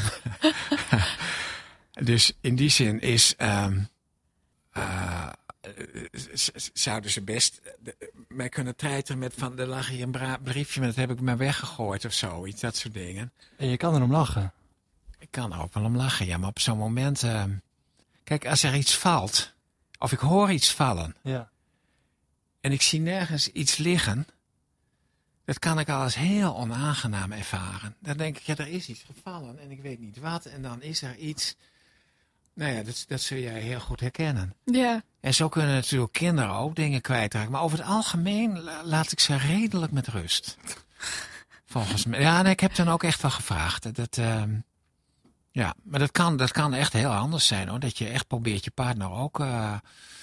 Dus in die zin is, um, uh, zouden ze best mij kunnen treiteren met van, er lag hier een bra- briefje, maar dat heb ik maar weggegooid of zoiets, dat soort dingen. En je kan erom lachen. Ik kan er ook wel om lachen, ja, maar op zo'n moment, uh, kijk, als er iets valt, of ik hoor iets vallen, ja, en ik zie nergens iets liggen, dat kan ik al als heel onaangenaam ervaren. Dan denk ik, ja, er is iets gevallen en ik weet niet wat. En dan is er iets. Nou ja, dat, dat zul jij heel goed herkennen. Ja. En zo kunnen natuurlijk kinderen ook dingen kwijtraken. Maar over het algemeen laat ik ze redelijk met rust. Volgens mij. Ja, en ik heb dan ook echt wel gevraagd. Dat, uh, ja, maar dat kan, dat kan echt heel anders zijn, hoor. Dat je echt probeert je partner ook Uh,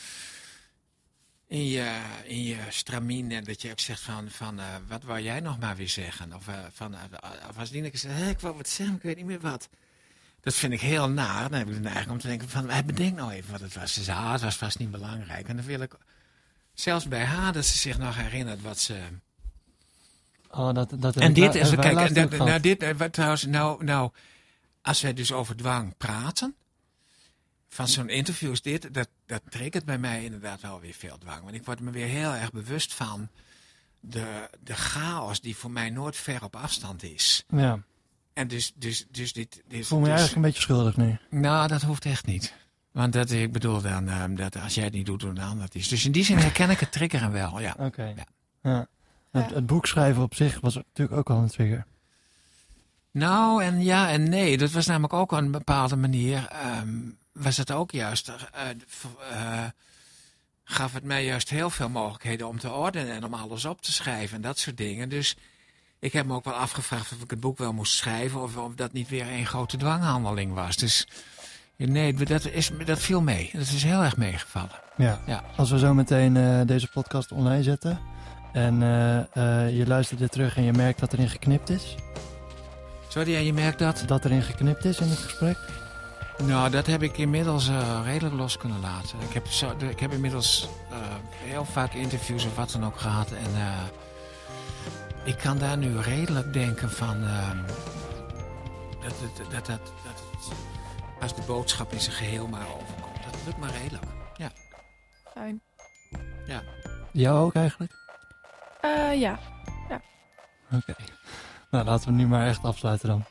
In je, in je stramien en dat je ook zegt van, van uh, wat wou jij nog maar weer zeggen? Of, uh, van, uh, of als Dineke zegt, hey, ik wou wat zeggen, ik weet niet meer wat. Dat vind ik heel naar. Dan heb ik de neiging om te denken van, hey, bedenk nou even wat het was. Ze zei, ah, het was vast niet belangrijk. En dan wil ik, zelfs bij haar, dat ze zich nog herinnert wat ze. Oh, dat, dat en dit is, kijk, en dat, nou, dit, wat trouwens, nou, nou, als wij dus over dwang praten, van zo'n interview als dit, dat, dat triggert bij mij inderdaad wel weer veel dwang. Want ik word me weer heel erg bewust van de, de chaos die voor mij nooit ver op afstand is. Ja. En dus, dus, dus dit... dit Ik voel me dus, eigenlijk een beetje schuldig nu. Nou, dat hoeft echt niet. Want dat, ik bedoel dan, uh, dat als jij het niet doet, doet een ander het is. Dus in die zin herken ik het triggeren wel, ja. Oké. Okay. Ja. Ja. Het, het boek schrijven op zich was natuurlijk ook al een trigger. Nou, en ja en nee. Dat was namelijk ook op een bepaalde manier... Um, was het ook juist... Uh, uh, gaf het mij juist heel veel mogelijkheden om te ordenen... en om alles op te schrijven en dat soort dingen. Dus ik heb me ook wel afgevraagd of ik het boek wel moest schrijven... of, of dat niet weer een grote dwanghandeling was. Dus nee, dat, is, dat viel mee. Dat is heel erg meegevallen. Ja. Ja. Als we zo meteen uh, deze podcast online zetten... en uh, uh, je luistert er terug en je merkt dat erin geknipt is... Sorry, en je merkt dat? Dat erin geknipt is in het gesprek? Nou, dat heb ik inmiddels uh, redelijk los kunnen laten. Ik heb, zo, ik heb inmiddels uh, heel vaak interviews of wat dan ook gehad. En uh, ik kan daar nu redelijk denken van... Uh, dat, dat, dat, dat, dat het, als de boodschap in zijn geheel maar overkomt. Dat lukt maar redelijk, ja. Fijn. Ja. Jou ook eigenlijk? Uh, ja. ja. Oké. Okay. Nou, laten we nu maar echt afsluiten dan.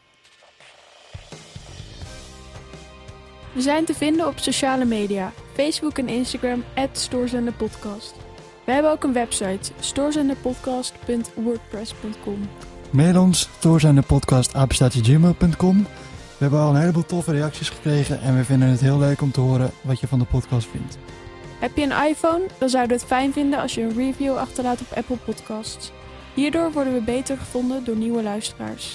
We zijn te vinden op sociale media, Facebook en Instagram, at stoorzenderpodcast. We hebben ook een website, stoorzenderpodcast punt wordpress punt com. Mail ons, stoorzenderpodcast apenstaartje gmail punt com. We hebben al een heleboel toffe reacties gekregen en we vinden het heel leuk om te horen wat je van de podcast vindt. Heb je een iPhone? Dan zouden we het fijn vinden als je een review achterlaat op Apple Podcasts. Hierdoor worden we beter gevonden door nieuwe luisteraars.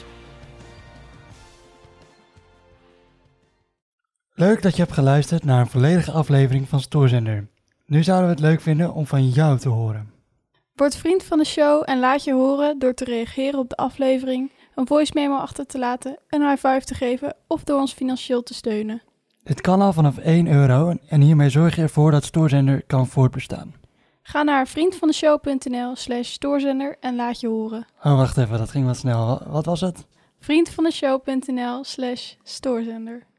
Leuk dat je hebt geluisterd naar een volledige aflevering van Stoorzender. Nu zouden we het leuk vinden om van jou te horen. Word vriend van de show en laat je horen door te reageren op de aflevering, een voice memo achter te laten, een high five te geven of door ons financieel te steunen. Dit kan al vanaf één euro en hiermee zorg je ervoor dat Stoorzender kan voortbestaan. Ga naar vriendvandeshow.nl slash stoorzender en laat je horen. Oh, wacht even, dat ging wat snel. Wat was het? vriendvandeshow.nl slash stoorzender.